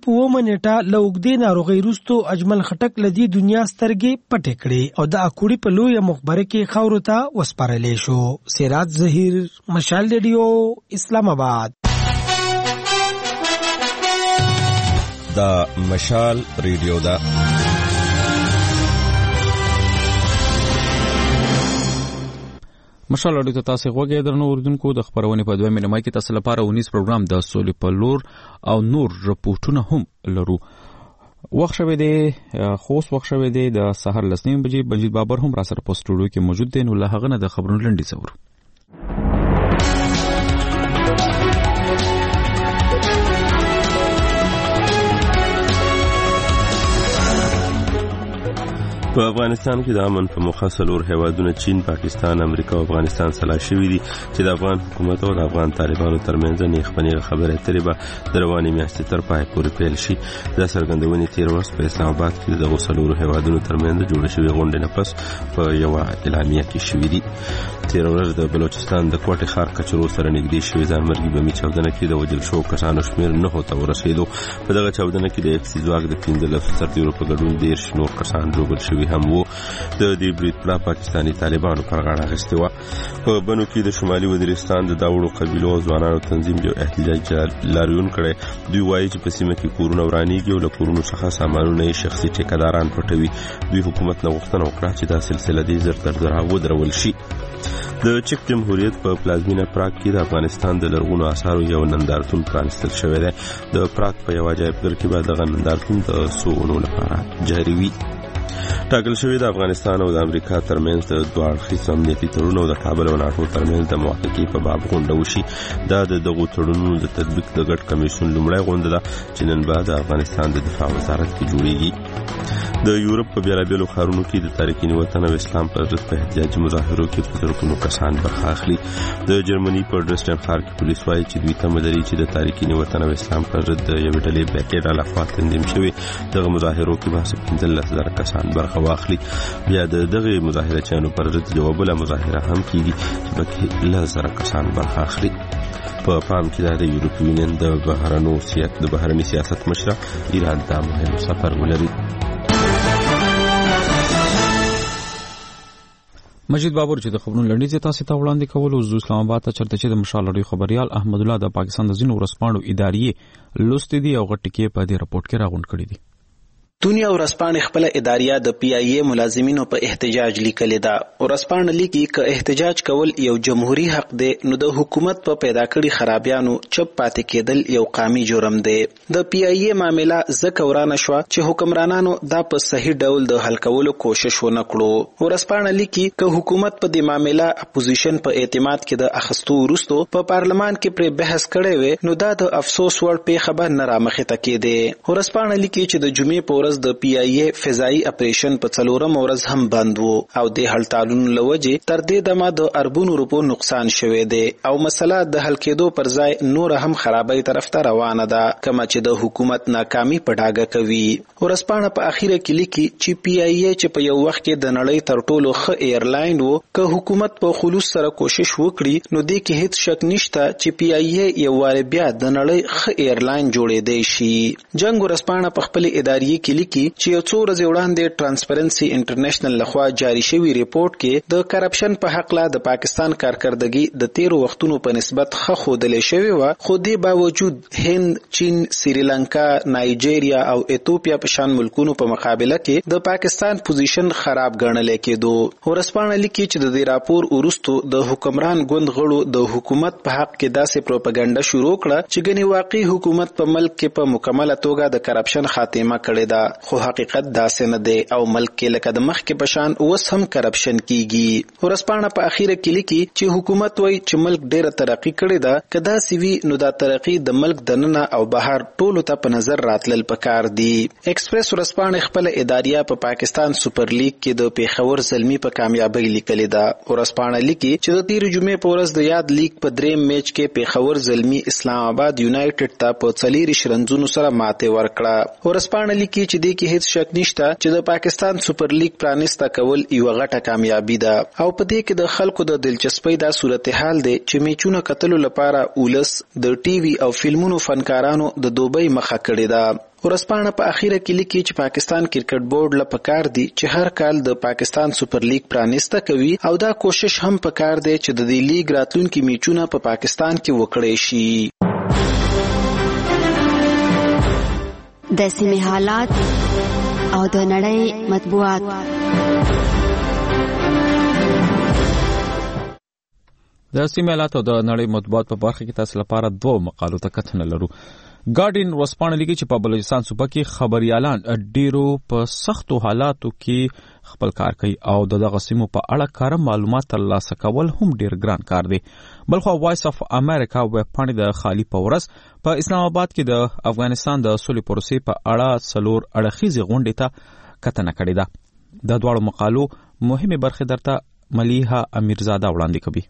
نیټه له اوږدې ناروغۍ وروسته اجمل خټک له دې دنیا سترګې پټې کړې او د اکوړي په لویه مقبره کې خاورو ته وسپارلی شو. سراج ظهیر، مشال ریډیو، اسلام آباد. دا مشال ریډیو دا مشال اړیو ته تاسو غوږی درنو اوردونکو د خبرونې په 2 مې کې تاسو لپاره 19 پروګرام د سولې په لور او نور رپورټونه هم لرو. وخت شوه دی خوست وخت شوه دی د سحر لسنیم بجې بنجید بابر هم را سره په سټوډیو کې موجود دی. نو له هغه نه د خبرونو لنډي څور په افغانستان کې د امن په موخه څلور هیوادونه چین، پاکستان، امریکا او افغانستان سلا شوي دي چې د افغان حکومت او د افغان طالبانو ترمنځ نیغ خبرې اترې به د روانې میاشتې تر پای پورې پیل شي. دا څرګندونې تیر ورځ په اسلام آباد کې د دغو څلورو هیوادونو ترمنځ جوړې شوې غونډې نه پس په یوه اعلامیه کې شوي دي. تیر ورځ د بلوچستان د کوټې ښار کچرو سره نږدې شوې ځانمرګي بمي چاودنه کې د وژل شوو کسانو شمېر 9 ته ورسېدو. په دغه چاودنه کې د اکسي ځواک د 15 سرتیرو په ګډون 10 نور کسان ژوبل شوي هم وو. د دې برید پړه پاکستاني طالبانو پر غاړه اخیستې وه. په بنو کې د شمالي وزیرستان د داوړو قبیلو او ځوانانو تنظیم یو احتجاج لاریون کړی. دوی وایي چې په سیمه کې کورونه ورانېږي او له کورونو څخه سامانونه یې شخصي ټیکهداران پټوي. دوی حکومت نه غوښتنه وکړه چې دا سلسله دې زر تر زره ودرول شي. د چک جمهوریت په پلازمینه پراګ کې د افغانستان د لرغونو آثارو یو نندارتون پرانستل شوی دی. د پراګ په یو عجایبګر کې به دغه نندارتون د څو اونو لپاره جاري وي. ټاکل شوی د افغانستان او د امریکا ترمنځ د دوه اړخیز امنیتي تړون او د کابل او ناټو ترمنځ د موافقې په باب غونډه وشي. دا د دغو تړونونو د تطبیق د ګډ کمیسیون لومړی غونډه ده چې نن به د افغانستان د دفاع وزارت کې جوړیږي. د یورپ په بیلابیلو ښارونو کې د تارکین وطن او اسلام پر ضد په احتجاجي مظاهرو کې په زرګونو کسان برخه اخلي. د جرمني په ډرسټن ښار کې پولیس وایي چې دوی تمه لري چې د تارکین وطن او اسلام پر ضد د یوې ډلې بریګیډ لخوا تنظیم شوي دغه مظاهرو کې به 15,000 کسان برخه واخلي. بیا د دغه مظاهرچیانو پر ضد یوه بله مظاهره هم کیږي چې پکې 10,000 کسان برخه اخلي. په پام کې د یورپي یونین د بهرني سیاست مشره ایران ته مهم سفر ولري. مجید بابر چې د خبرونو لنډیز تاسو ته وړاندې کول او د اسلام آباد ته چرته چې د مشال اړیو خبريال احمد الله د پاکستان د ځینو ورسپاڼو ادارې لوستې دي او غټکې په دې رپورت کې راغونډ کړي دي. دنیا ورسپاڼې خپل اداریه د پی ای ای ملازمینو په احتجاج لیکلې ده. ورسپاڼه لیکي ک احتجاج کول یو جمهوریت حق دی نو د حکومت په پیدا کړی خرابیانو چپ پاتې کېدل یو قومي جرم دی. د پی ای ای معاملې زکه ورانه شو چې حکمرانانو دا په صحیح ډول د حل کولو کوشش ونه کړو. ورسپاڼه لیکي ک حکومت په دې معاملې اپوزیشن په اعتماد کې د اخستو وروسته په پارلمان کې پر بحث کړي وي نو دا د افسوس ور په خبر نه رامخې تکې دی. ورسپاڼه لیکي چې د جمعې په ورځ د پی ای ای فضایی اپریشن په څلورم ورځ هم بند وو او د هړتالونو لوجه تر دې دمه د اربونو روپو نقصان شوه دی او مسله د حل کېدو پر ځای نور هم خرابۍ طرف ته روانه ده کما چې د حکومت ناکامي په ډاګه کوي. ورسپاڼه په اخیره کې لیکي چې پی ای ای چې په یو وخت کې د نړۍ تر ټولو ښه ایرلاین وو که حکومت په خلوص سره کوشش وکړي نو دې کې هیڅ شک نشته چې پی ای ای یو وار بیا د نړۍ ښه ایرلاین جوړې دی شي. جنگ ورسپاڼه په خپل ادارې کې لیکي چې یو څو ورځې وړاندې ټرانسپرنسي انټرنیشنل لخوا جاری شوی ریپورت کې د کرپشن په حق لا د پاکستان کارکردګي د 13 وختونو په نسبت ښه ښودلې شوی و خو دې باوجود هند، چین، سریلانکا، نایجیریا او ایتوپیا په شان ملکونو په مقابله کې د پاکستان پوزیشن خراب ګڼل کېدو. ورسپاڼه لیکي چې د دې راپور وروسته د حکمران ګوند غړو د حکومت په حق کې داسې پروپاګاندا شروع کړه چې ګنې واقعي حکومت په ملک کې په مکمله توګه د کرپشن خاتمه کړې ده خو حقیقت داسې نه دی او ملک کې لکه د مخ کې پشان اوس هم کرپشن کیږي. ورسپاڼه په اخیره کې لیکي چې حکومت وایي چې ملک ډیره ترقی کړې ده کدا سیوی نو دا ترقی د ملک دننه او بهر ټولو ته په نظر راتلل پکار دي. ایکسپریس ورسپاڼه خپل اداریه په پاکستان سپر لیګ کې د پیښور زلمی په کامیابی لیکلې ده. ورسپاڼه لیکي چې د 13 جمعې په ورځ د یاد لیګ په دریم میچ کې پیښور زلمی اسلام آباد یونایټډ ته په 4 شرنځونو سره ماته ورکړه. ورسپاڼه لیکي چې د کې هیڅ شک نشته چې د پاکستان سپر لیګ پرانیسته کول یو غټه کامیابی ده او په دې کې د خلکو د دلچسپۍ دا صورتحال دی چې میچونه کتلو لپاره اولس د ټي وي او فلمونو فنکارانو د دوبۍ مخه کړې ده. ورسپانه په اخیره کې لیکي چې پاکستان کرکټ بورډ له پکار دی چې هر کال د پاکستان سپر لیګ پرانیسته کوي او دا کوشش هم پکار دی چې د دې لیګ راتلونکي میچونه په پاکستان کې وکړي شي. د سیمې حالات او د نړۍ مطبوعات. د سیمې حالات او د نړۍ مطبوعات په برخه کې تاسو لپاره دوه مقالو ته کتنه لرو. ګارډین ورسپانه لیکي چې په بلوچستان صوبه کې خبريالان ډیرو په سختو حالاتو کې خپل کار کوي او دغه سیمو په اړه کار معلومات ترلاسه کول هم ډیر ګران کار دی. بلخو وایس اف امریکا ویب پاڼې د خالی پورس په اسلام آباد کې د افغانستان د سولې پروسې په اړه څلور اړخیزې غونډې ته کتنه کړې ده. د دواړو مقالو مهمه برخه درته ملیحه امیرزاده وړاندې کوي.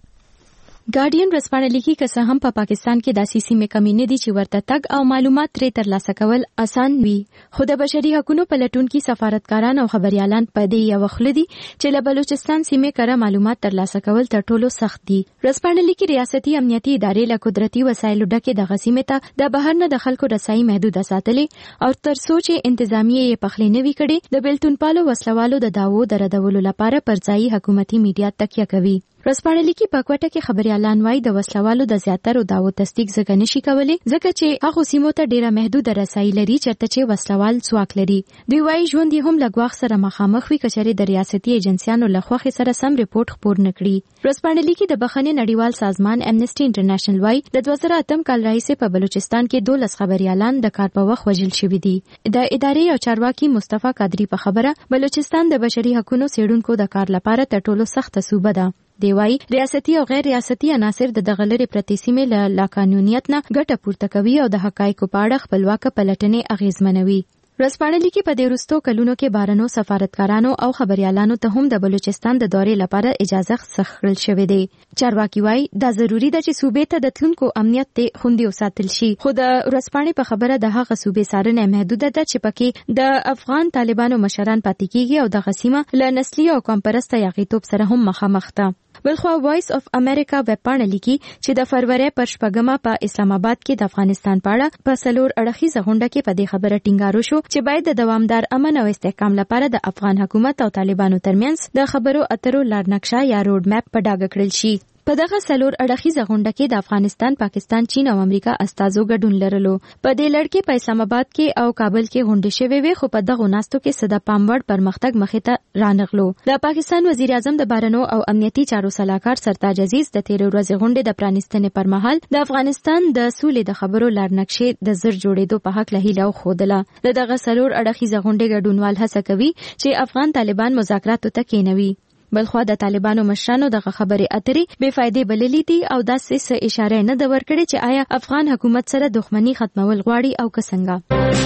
ګارډین ورسپانه لیکي که څه هم په پاکستان کې داسې سیمې کمی نه دي چې ورته تګ او معلومات ترې ترلاسه کول اسان وي، خو د بشري حقوقو پلټونکي سفارتکاران او خبريالان په دې یو خل دي چې له بلوچستان سیمې کړه معلومات ترلاسه کول تر ټولو سخت دي. ورسپانه لیکي ریاستي امنیتي ادارې له قدرتي وسایلو ډکه د غسیمه ته د بهر نه د خلکو رسایي محدود ساتلې او تر سوچ انتظامیه یې پخلې نه وی کړي د بلتون پالو وسلوالو د داوو درډولو لپاره پرځای حکومتي میډیا تکیه کوي. ورسپانه لیکي په کوټه کې خبريالان وایي د وسلوالو د زیاترو داوو تصدیق ځکه نشي کولای ځکه چې هغه سیمو ته ډیره محدود رسایي لري چرته چې وسلوال څواک لري. دوی وایي ژوند هم لګواخ سره مخامخ وي کچري د ریاستي ایجنسیانو لخوا سره سم ریپورت خپور نکړي. ورسپانه لیکي د بخښنې نړیوال سازمان امنیسټي انټرنیشنل وایي د 2008 کال راهیسې په بلوچستان کې 12 خبريالان د کار په وخت وژل شوي دي. د ادارې او چارواکي مصطفی قادری په خبره بلوچستان د بشري حقوقو سیډونکو د کار لپاره تر ټولو سخت صوبه ده. دی وايي ریاستي او غیر ریاستي عناصر د دغلرې پرتی سیمې له لاقانونیت نه ګټه پورته کوي او د حقایقو په اړه خپلواک پلټنې اغیزمنوي. ورسپانه لیکي په دې وروستو کلونو کې بارنو سفارتکارانو او خبريالانو ته هم د بلوچستان د دورې لپاره اجازه سخړل شوې ده. چارواکي وایي دا ضروری ده چې صوبې ته د تلونکو امنیت ته خوندي وساتل شي، خو د ورسپانه په خبره د هغه صوبې سارنه محدوده ده چې پکې د افغان طالبانو مشران پاتې کیږي او د غسیمه له نسلي او کمپرسته یغیتوب سره هم مخامخ ده. بلخو وایس اف امریکا ویب پاڼه لیکي چې د فروری پر شپږمه په اسلام آباد کې د افغانستان په اړه په څلور اړخیزه غونډه کې په دې خبره ټینګار وشو چې باید د دوامدار امن او استحکام لپاره د افغان حکومت او طالبانو ترمنځ د خبرو اترو لار نقشه یا روډ میپ په ډاګه کړل شي. په دغه څلور اړخیزه غونډه کې د افغانستان، پاکستان، چین او امریکا استازو ګډون لرلو. په دې لړ کې په اسلام آباد کې او کابل کې غونډې شوې وې، خو په دغه ناستو کې صدا پاموړ پرمختګ مخې ته رانغلو. د پاکستان وزیر اعظم د بارنو او امنیتي چارو سلاکار سرتاج عزیز د تیر ورځې غونډې د پرانیستنې پر مهال د افغانستان د سولې د خبرو لار نقشې د زر جوړېدو په حق له هیله خوده. دغه څلور اړخیزه غونډې ګډونوال هڅه کوي چې افغان طالبان مذاکراتو ته کېنوي. بلخو د طالبانو مشرانو دغه خبرې اترې بے فائدې بللې دي او داسې اشاره نه ده ورکړې چې آیا افغان حکومت سره دښمنی ختمول غواړي او که څنګه.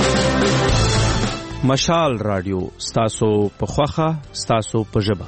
مشال رادیو ستاسو په خوخه ستاسو په ژبه.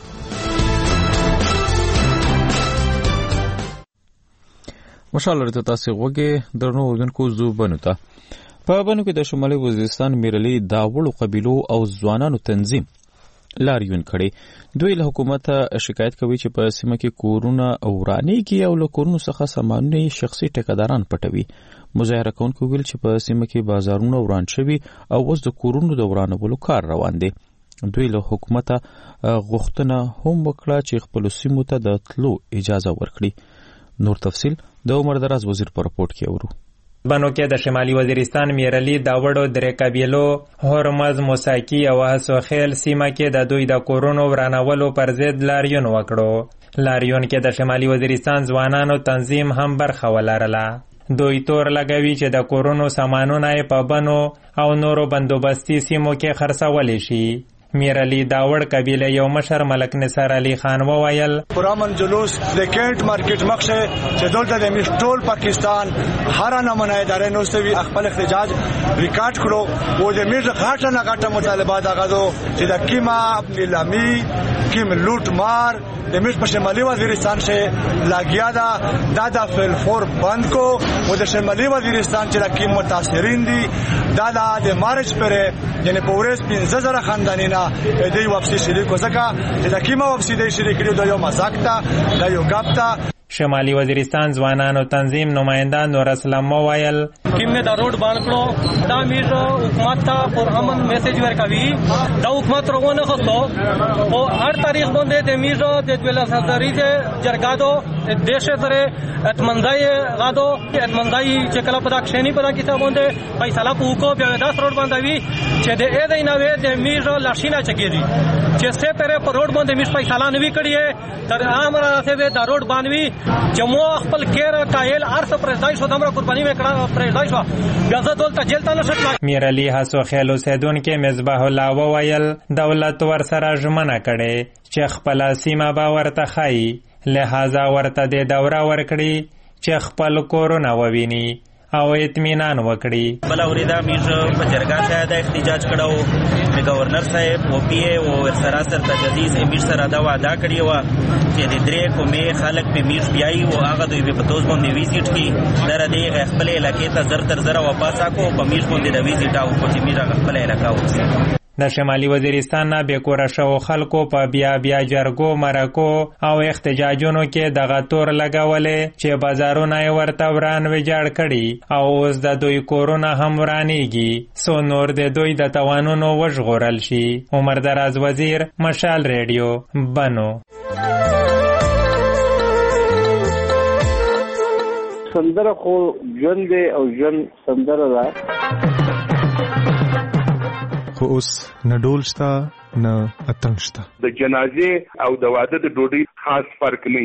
مشال رادیو تاسو غوږی درنو اوریدونکو زو بنوته په بنو کې د شمالي وزیرستان میرلی داوړو قبیلو او ځوانانو تنظیم لاریون کړي. دوی له حکومت شکایت کوي چې په سیمه کې کورونه ورانېږي او له کورونو څخه سامانونه شخصي ټیکداران پټوي. مظاهره کوونکو ویل چې په سیمه کې بازارونه وران شوي او اوس د کورونو د ورانولو کار روان دی. دوی له حکومت غوښتنه هم وکړه چې خپل سیمو ته د تلو اجازه ورکړي. نور تفصیل د عمر دراز وزیر په رپورت کې اورو. بنو کې د شمالي وزیرستان میرلی داوړو درې قبیلو هرمز، موساکی او هسوخیل سیمه کې د دوی د کورونو ورانولو پر ضد لاریون وکړو. لاریون کې د شمالي وزیرستان ځوانانو تنظیم هم برخه ولرله. دوی تور لګوي چې د کورونو سامانونه په بنو او نورو بندوبستي سیمو کې خرڅول شي. میرلی داوړ قبیله یو مشر ملک نصر علی خان وویل پرامن جلوس د کینټ مارکیټ مخشه چې دلته د مشټول پاکستان هر نمونه ادارې نو سوي خپل احتجاج ریکارډ کړو او د میرزا غاټه نه غاټه مطالبات هغه چې د کیما نیلامي کیم لوټ مار د مش په شمالي وزیرستان شه لاګیا دا د فل فور بند کو او د شمالي وزیرستان چې کیم متاثرین دي دا د مارچ پر یعنی پورس 15000 خاندانینا دی واپسی شریک وسکا چې د کیما واپسی دی شریک کړي د یو مزاق ته د یو غاپتا. شمالي وزیرستان ځوانانو تنظیم نماینده نور اسلام وویل کیمه دا روډ باندې کړو دا میر حکومت ته پر امن میسج ورکوي دا حکومت روونه خصو او هر تاریخ باندې د میر د ویلا سازري د جرګادو دیش سره اتمنځای غادو اتمنځای چې کله پدا کښنی پدا کیسه باندې فیصله کوو بیا دا روډ باندې وی چې د اې دیناوي د میر لاشینا چګيري چې سه پره پر روډ باندې میر فیصله نوي کړی تر امر راته دا روډ باندې چې مو خپل کېر کایل ارث پرځای شو دمر قرباني وکړه پرځای شو بیا زه دلته جیل ته نشم. میر علي حسو خیل اوسیدونکو مصباح الله وویل دولت ورسره ژمنه کړي چې خپل سیمه به ورته خایي لہذا ورته د دوره ورکړي چې خپل کورونه وویني او اطمینان وکړي. بل اوریدا میر په جرګه شاید احتجاج کړو د گورنر صاحب او پی او سراسر تجدید امیر سره دا وعده کړی و چې د درې کومې خلک په میر بیاي او هغه دوی په توس باندې ویزیټ کی در دې خپل علاقې ته زر تر زر واپس کو په میر باندې د ویزیټ او په میر خپل علاقې وځي. د شمالي وزیرستان نه بیکوره شو خلکو په بیا جرګو مرکو او احتجاجونو کې دغه تور لګولې چې بازارونه یې ورته وران ویجاړ کړي او اوس د دوی کورونه هم ورانېږي سو نور د دوی د توانونو وژغورل شي. عمر دراز وزیر، مشال ریډیو، بنو. سندره خو ژوند دی او ژوند سندره ده خو اوس نه ډول شته نه اتڼ شته. د جنازې او د واده د ډوډۍ خاص فرق نه.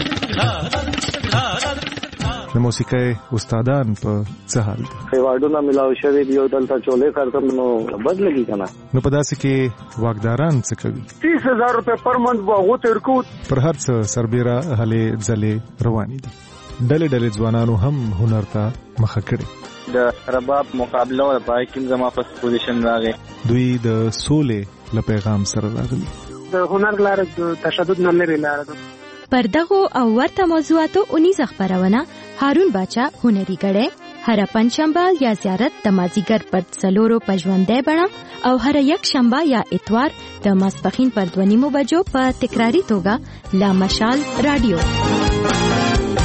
د موسیقۍ استادان په څه حال دي؟ ایوارډونه ملاو شوي دي او دلته چولې کارتم نو بد لګي کنه. نو په داسې کې واکداران څه کوي؟ 30,000 روپے پر منت به غوته ورکو. پر هر څه سربېره هلې ځلې روانې دي. ډلې ځوانانو هم هنر ته مخه کړي. د رباب مقابله او پای کې زما په پوزیشن راغی. دوی د سولې له پیغام سره راغلي. د هنر لاره د تشدد نه لري لاره ده. پر دغه او ورته موضوعاتو 19 خبرونه هارون باچا هنري غړې هر پنځشنبه یا زیارت د مازیګر پر څلورو پژوندې بڼه او هر یک شنبه یا اتوار د ماسپخین پر 2:30 بجو په تکراری توګه لا مشال رادیو.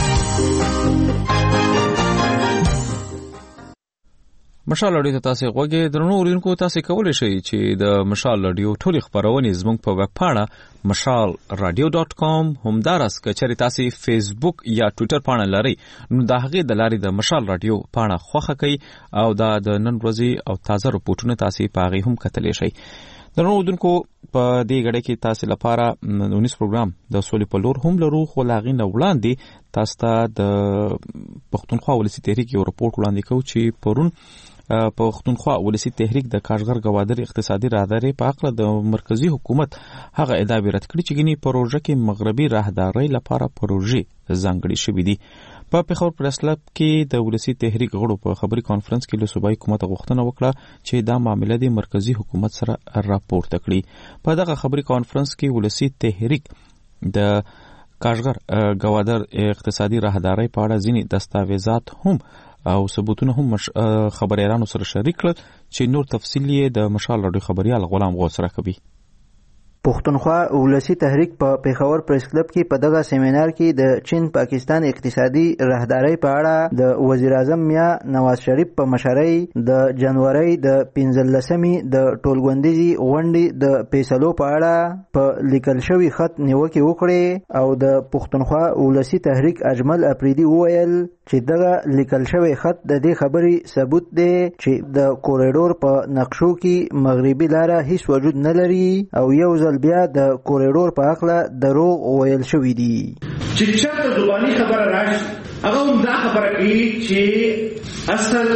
مشال رادیو ته تاسو غوږی درنو اوریدونکو تاسو کولای شئ چې د مشال رادیو ټولې خبرونه زموږ په ویب پاڼه mashalradio.com همدارس کچری تاسو فیسبوک یا ټوئیټر پاڼه لرئ نو د هغه د لارې د مشال رادیو پاڼه خوښه کړئ او د نن ورځې او تازه رپورټونه تاسو په هغه هم کتلی شئ. درنو اوریدونکو په دې غړې کې تاسو لپاره 19 پروګرام د سولې په لور هم لرو خو لاغې نه وړاندې تاسو ته د پښتونخوا ولسی تحریک یو رپورټ وړاندې کوي چې پرون پښتونخوا ولسی تحریک د کارګر گوادر اقتصادي راهداري په اړه د مرکزی حکومت هغه ادعا رد کړې چې ګني پروژه کې مغربي راهداري لپاره پروژې ځانګړي شوې دي. په پیښور پریس کلب کې د ولسی تحریک غړو په خبري کانفرنس کې له صوبایي حکومت غوښتنه وکړه چې دا معاملې د مرکزی حکومت سره راپورته کړي. په دغه خبري کانفرنس کې ولسی تحریک د کارګر گوادر اقتصادي راهداري په اړه ځینې دستاویزات هم او ثبوتونه هم خبريالانو سره شریک کړل چې نور تفصیل یې د مشال رادیو خبريال غلام غوث راکوي. پښتونخوا ولسی تحریک په پیښور پریس کلب کې په دغه سیمینار کې د چین پاکستان اقتصادي راهداري په اړه د وزیر اعظم میا نواز شریف په مشرۍ د جنوري د 15مې د ټولګوندیزي غونډې د فیصلو په اړه په لیکل شوی خط نیوکه وکړي او د پښتونخوا ولسی تحریک اجمل اپریدي وویل چې دغه لیکل شوی خط د دې خبرې ثبوت دی چې د کوریډور په نقشو کې مغربي لاره هیڅ وجود نه لري او یو ځل بیا د کوریډور په اړه دروغ ویل شوی دی. چې چاته زبانی خبره راشي هغه هم دا خبره کوي چې اصل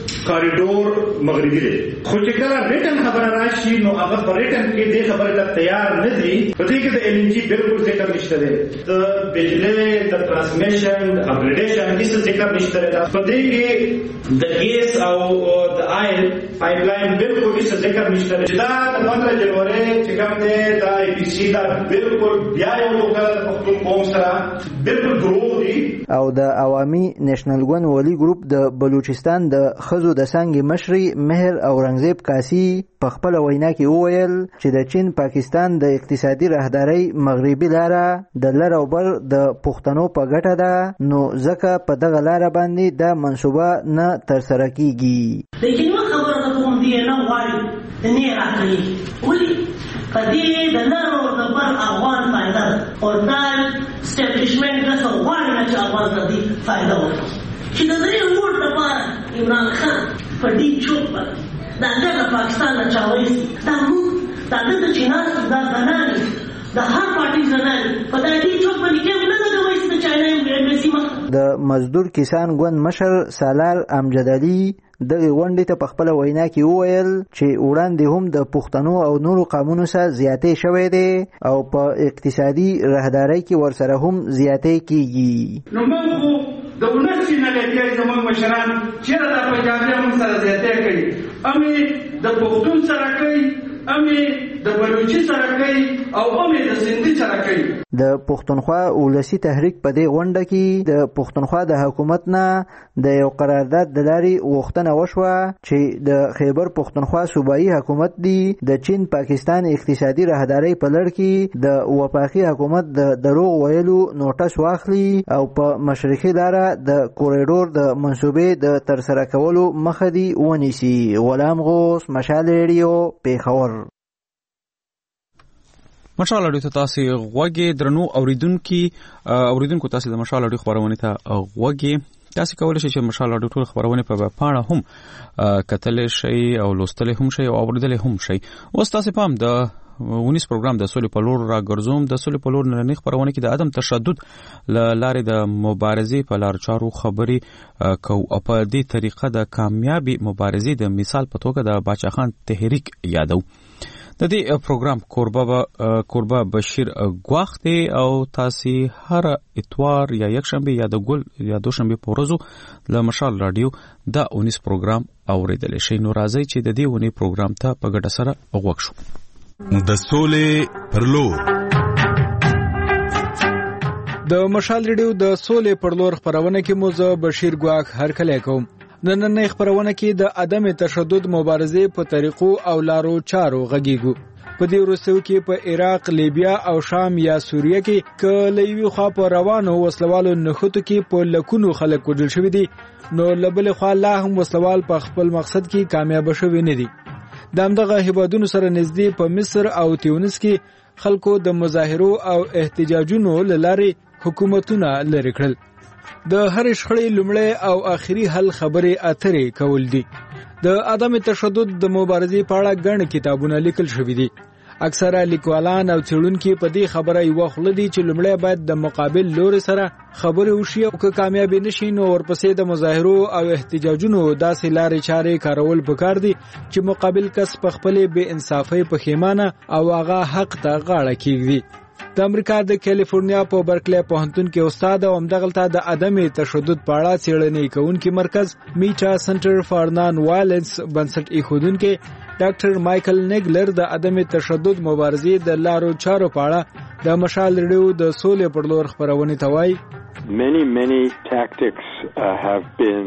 کوریډور مغربي دی خو چې کله ریټن خبره راشي نو هغه په ریټن کې دې خبره ته تیار نه دي. په دې کې د ال ان جی بالکل ذکر نشته دی د بجلی د ترانسمیشن د اپګریډیشن هیڅ ذکر نشته دی. په دې کې د ګیس او د آیل پایپ لاین بالکل هیڅ ذکر نشته دی. دا د 15 جنوري چې کوم دی دا ای پی سی دا بالکل بیا یو لوکل پښتون قوم سره بالکل دروغ دی. او د عوامي نېشنل ګوند ولی ګروپ د بلوچستان د خزو ختیځو د څانګې مشري مهر اورنګزیب کاسي په خپل وینا کې وویل چې د چین پاکستان د اقتصادي راهداري مغربي لاره د لر او بر د پښتنو په ګټه ده، نو ځکه په دغه لاره باندې دا منصوبه نه ترسره کیږي. لیکن یو خبره ده کوم دی نه غواړي نه راځي ولې کدی د لر او د بر افغان فائدہ او دا اسټابلیشمنت د غواړي چې افغان د دې فائدہ وکړي چې د دې ووټ لپاره عمران خان په دې چوک دا د پاکستان د چاوي دا موږ دا د چینار دا بناني د هر پارټي زنان په دې چوک باندې کوم نه لګوي چې چاینا ایمبیسي مخ د مزدور کسان ګوند مشر سالار امجد علي دغه غونډې ته په خپل وینا کې وویل چې وړاندې هم د پښتنو او نورو قومونو سره زیاتې شوې ده او په اقتصادي راهداري کې ورسره هم زیاتې کیږي. نو موږ د ونسي نه لګي زموږ مشران چې د پنجابي هم سره زیاتې کوي، امي د پښتون سره کوي، امي د بلوچي سره کوي او امي د سندي سره کوي. د پښتونخوا ولسی تحریک په دې غونډه کې د پښتونخوا د حکومت نه د یو قرارداد د لارې غوښتنه وشوه چې د خیبر پښتونخوا صوبایي حکومت دی د چین پاکستان اقتصادي راهداري په لړ کې د وفاقي حکومت د دروغ ویلو نوټس واخلي او په مشرقي لاره د کوریډور د منصوبې د ترسره کولو مخه دی ونیسي. غلام غوث، مشال ریډیو، پیښور. مشال اړیو ته تاسو غوږی درنو اوریدونکو تاسو د مشال اړیو خبرونه ته غوږی تاسو کولای شئ چې مشال اړیو ټول خبرونه په پاڼه هم کتل شي او لوستل هم شي او اوریدل هم شي. اوس تاسو پام د ونیس پروګرام د سولې په لور راګرځوم. د سولې په لور نن خبرونه کې د عدم تشدد لارې د مبارزې په لار چارو خبري کو او په دې طریقه د کامیابی مبارزې د مثال په توګه د باچا خان تحریک یادو. د دې پروګرام کوربه بشیر غواخت او تاسو هر اتوار یا یک شنبه یا د ګل یا دوشنبه په ورځو له مشال رادیو دا اونیس پروګرام اوریدل شي. نو راځي چې د دې ونی پروګرام ته په ګډه سره وګورو. د سولې پر لور د مشال ریډیو د سولې پر لور خبرونه کې موزه بشیر غواخ هر کله کوم. نن خبرونه کې د عدم تشدد مبارزې په طریقو او لارو چارو غږیږو. په دې وروستیو کې په عراق، لیبیا او شام یا سوریه کې کلیوي خوا په روانو وسلوالو نخوتو کې په لکونو خلک وژل شوي دي، نو لبل خوا لا هم وسلوال په خپل مقصد کې کامیاب شوي نه دي. د همدغه هیوادونو سره نږدې په مصر او تیونس کې خلکو د مظاهرو او احتجاجونو لارې حکومتونه لري کړل. د هر شخړې لومړی او آخري حل خبرې اترې کول دي. د عدم تشدد د مبارزې په اړه ګڼ کتابونه لیکل شوي دي. اکثره لیکوالان او څېړونکي په دې خبره یو خوله دي چې لومړی باید د مقابل لوري سره خبرې وشي او که کامیاب نشي نو ورپسې د مظاهرو او احتجاجونو داسې لارې چارې کارول پکار دي چې مقابل کس په خپل بې انصافۍ پښیمانه او هغه حق ته غاړه کېږدي. د امریکا د کیلیفورنیا په برکلی پوهنتون کې استاد او همدغلته د عدم تشدد په اړه څېړنې کوونکی مرکز میټا سنټر فار نان وایلنس بنسټ ایښودونکی ډاکټر مایکل نیګلر د عدم تشدد مبارزې د لارو چارو په اړه د مشال ریډیو د سولې پر لور خبرونه ته وایي. Many tactics have been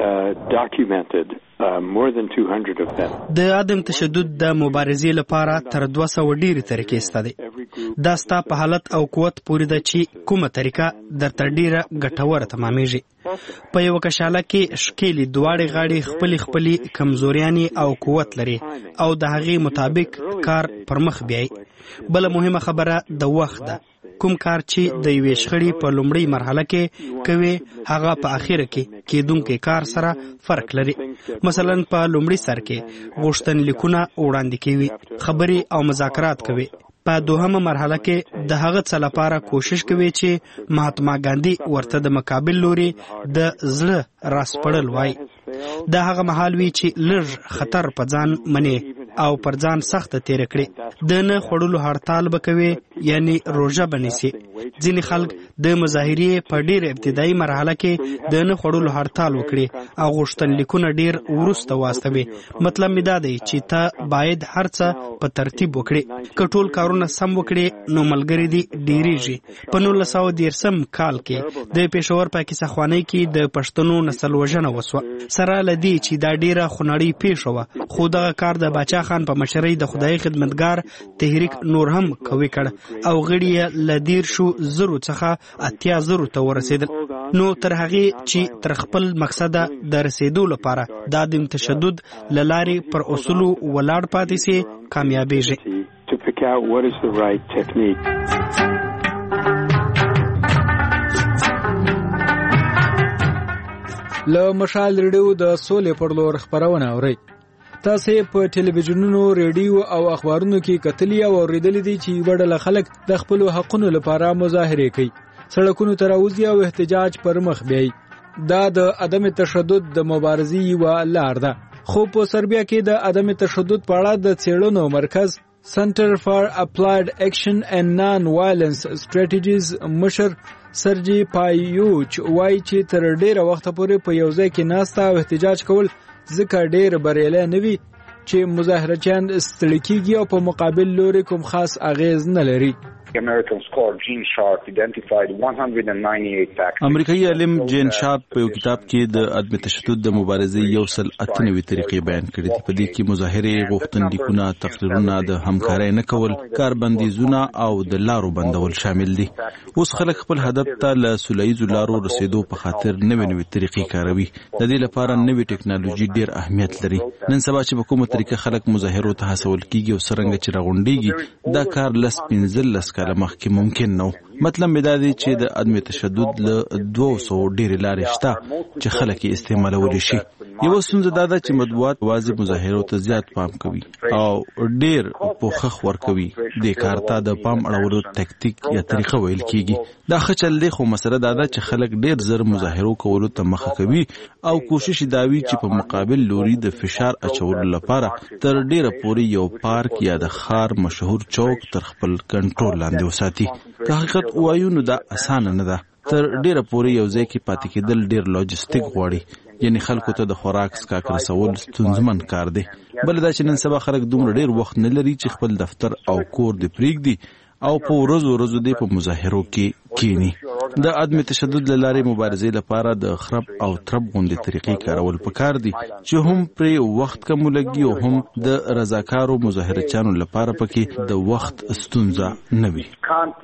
documented. More than 200 of them. د عدم تشدد د مبارزې لپاره تر 200 ډیرې طریقې شته دي. دا ستا په حالت او قوت پورې ده چې کومه طریقه درته ډیره ګټوره تمامېږي. په یو کشاله کې شکلې دواړې غاړې خپلې کمزوریانې او قوت لري او د هغې مطابق کار پر مخ بیایي. بل مهمه خبره د وخت ده. کوم کار چې د یوې شخړې په لومړۍ مرحله کې کوي هغه په اخیره کې کېدونکي کار سره فرق لري. مثلا په لومړي سر کې غوښتنلیکونه وړاندې کوي، خبرې او مذاکرات کوي. په دوهمه مرحله کې د هغه څه لپاره کوشش کوي چې مهاتما ګاندھی ورته د مقابل لوري د زړه راسپړل وای. دا هغه مهال وی چې لږ خطر په ځان منی او پر ځان سخت تیر کړي. د نه خړلو هړتال بکوي یعنی روزه بنسي. ځینې خلک د مظاهرې په ډیر ابتدایي مرحله کې د نه خوړلو هړتال وکړي او غوښتنلیکونه ډیر وروسته واستوي. مطلب می دا دی چې ته باید هر څه په ترتیب وکړي. که ټول کارونه سم وکړي نو ملګری دی ډیریږي. په 1913 کال کې د پېښور په کیسهخوانۍ کې د پښتنو نسل وژنه وسوه. سره لدی چې دا ډیره خونړۍ پیښه وه، خو دغه کار د باچا خان په مشرۍ د خدای خدمتګار تحریک نور هم قوي کړ او غړي یې له 10,000 څخه 80,000 ته ورسېدل. نو تر هغې چې تر خپل مقصده د رسېدو لپاره د عدم تشدد له لارې پر اصولو ولاړ پاتې سي، کامیابېږي. له مشال ریډیو د سولې پر لور خبرونه اورئ. تاسو په ټلویزیونونو، ریډیو او اخبارونو کې کتلی او اوریدلې دي چې وړل خلک د خپل حقوقو لپاره مظاهره کوي، سړکونو ته راوځي او احتجاج پر مخ بیاي. دا د عدم تشدد د مبارزې یوه لار ده. خو په سربیا کې د عدم تشدد په اړه د څېړنو مرکز سنټر فار اپلایډ اکشن اینڈ نان وایلنس سټریټیجیز مشر سرجی پایوچ وایي چې تر ډیره وخت پورې په یو ځای کې ناسته او احتجاج کول ځکه ډیر بریالی نه وي چې مظاهرچیان ستړي کیږي او په مقابل لوري کوم خاص اغیز نه لري. امریکایي عالم جین شارپ په یو کتاب کې د عدم تشدد د مبارزې 198 طریقې بیان کړې دي. په دې کې مظاهرې، غوښتنلیکونه، تقریرونه، د همکارۍ نه کول، کاربندیزونه او د لارو بندول شامل دي. اوس خلک خپل هدف ته له سولهییزو لارو رسیدو په خاطر نوې طریقې کاروي. د دې لپاره نوې ټکنالوژي ډیر اهمیت لري. نن سبا چې په کومه طریقه خلک مظاهرو ته هڅول کیږي او څرنګه چې راغونډيږي، دا کار 15 کاله مخکې ممکن نه و. مطلب می دا دی چې د عدم تشدد له 200 ډېرې لارې شته چې خلک یې استعمالولی شي. یوه ستونزه دا ده چې مطبوعات واضح مظاهرو ته زیات پام کوي او ډېر پوښښ ورکوي. دې کار ته د پام اړولو تکتیک یا طریقه ویل کیږي. دا ښه چل دی، خو مسله دا ده چې خلک ډېر زر مظاهرو کولو ته مخه کوي او کوشش دا وي چې په مقابل لوري د فشار اچولو لپاره تر ډېره پورې یو پارک یا د ښار مشهور چوک تر خپل کنټرول لاندې وساتي. که حقیقت وایو نو دا اسانه نه ده. تر ډیره پورې یو ځای کې پاتې کېدل ډیر لاجستیک غواړي، یعنی خلکو ته د خوراک سکاک رسول ستونزمن کار دی. بل دا چې نن سبا خلک دومره ډیر وخت نه لري چې خپل دفتر او کور د پریږدي او په ورځو د په مظاهرو کې کینی. د عدم تشدد لارې مبارزې لپاره د خرب او ترب غوندې طریقې کارول پکار دي چې هم پرې وخت کم لګي او هم د رضاکارو مظاهرچیانو لپاره پکې د وخت ستونزه نه وي.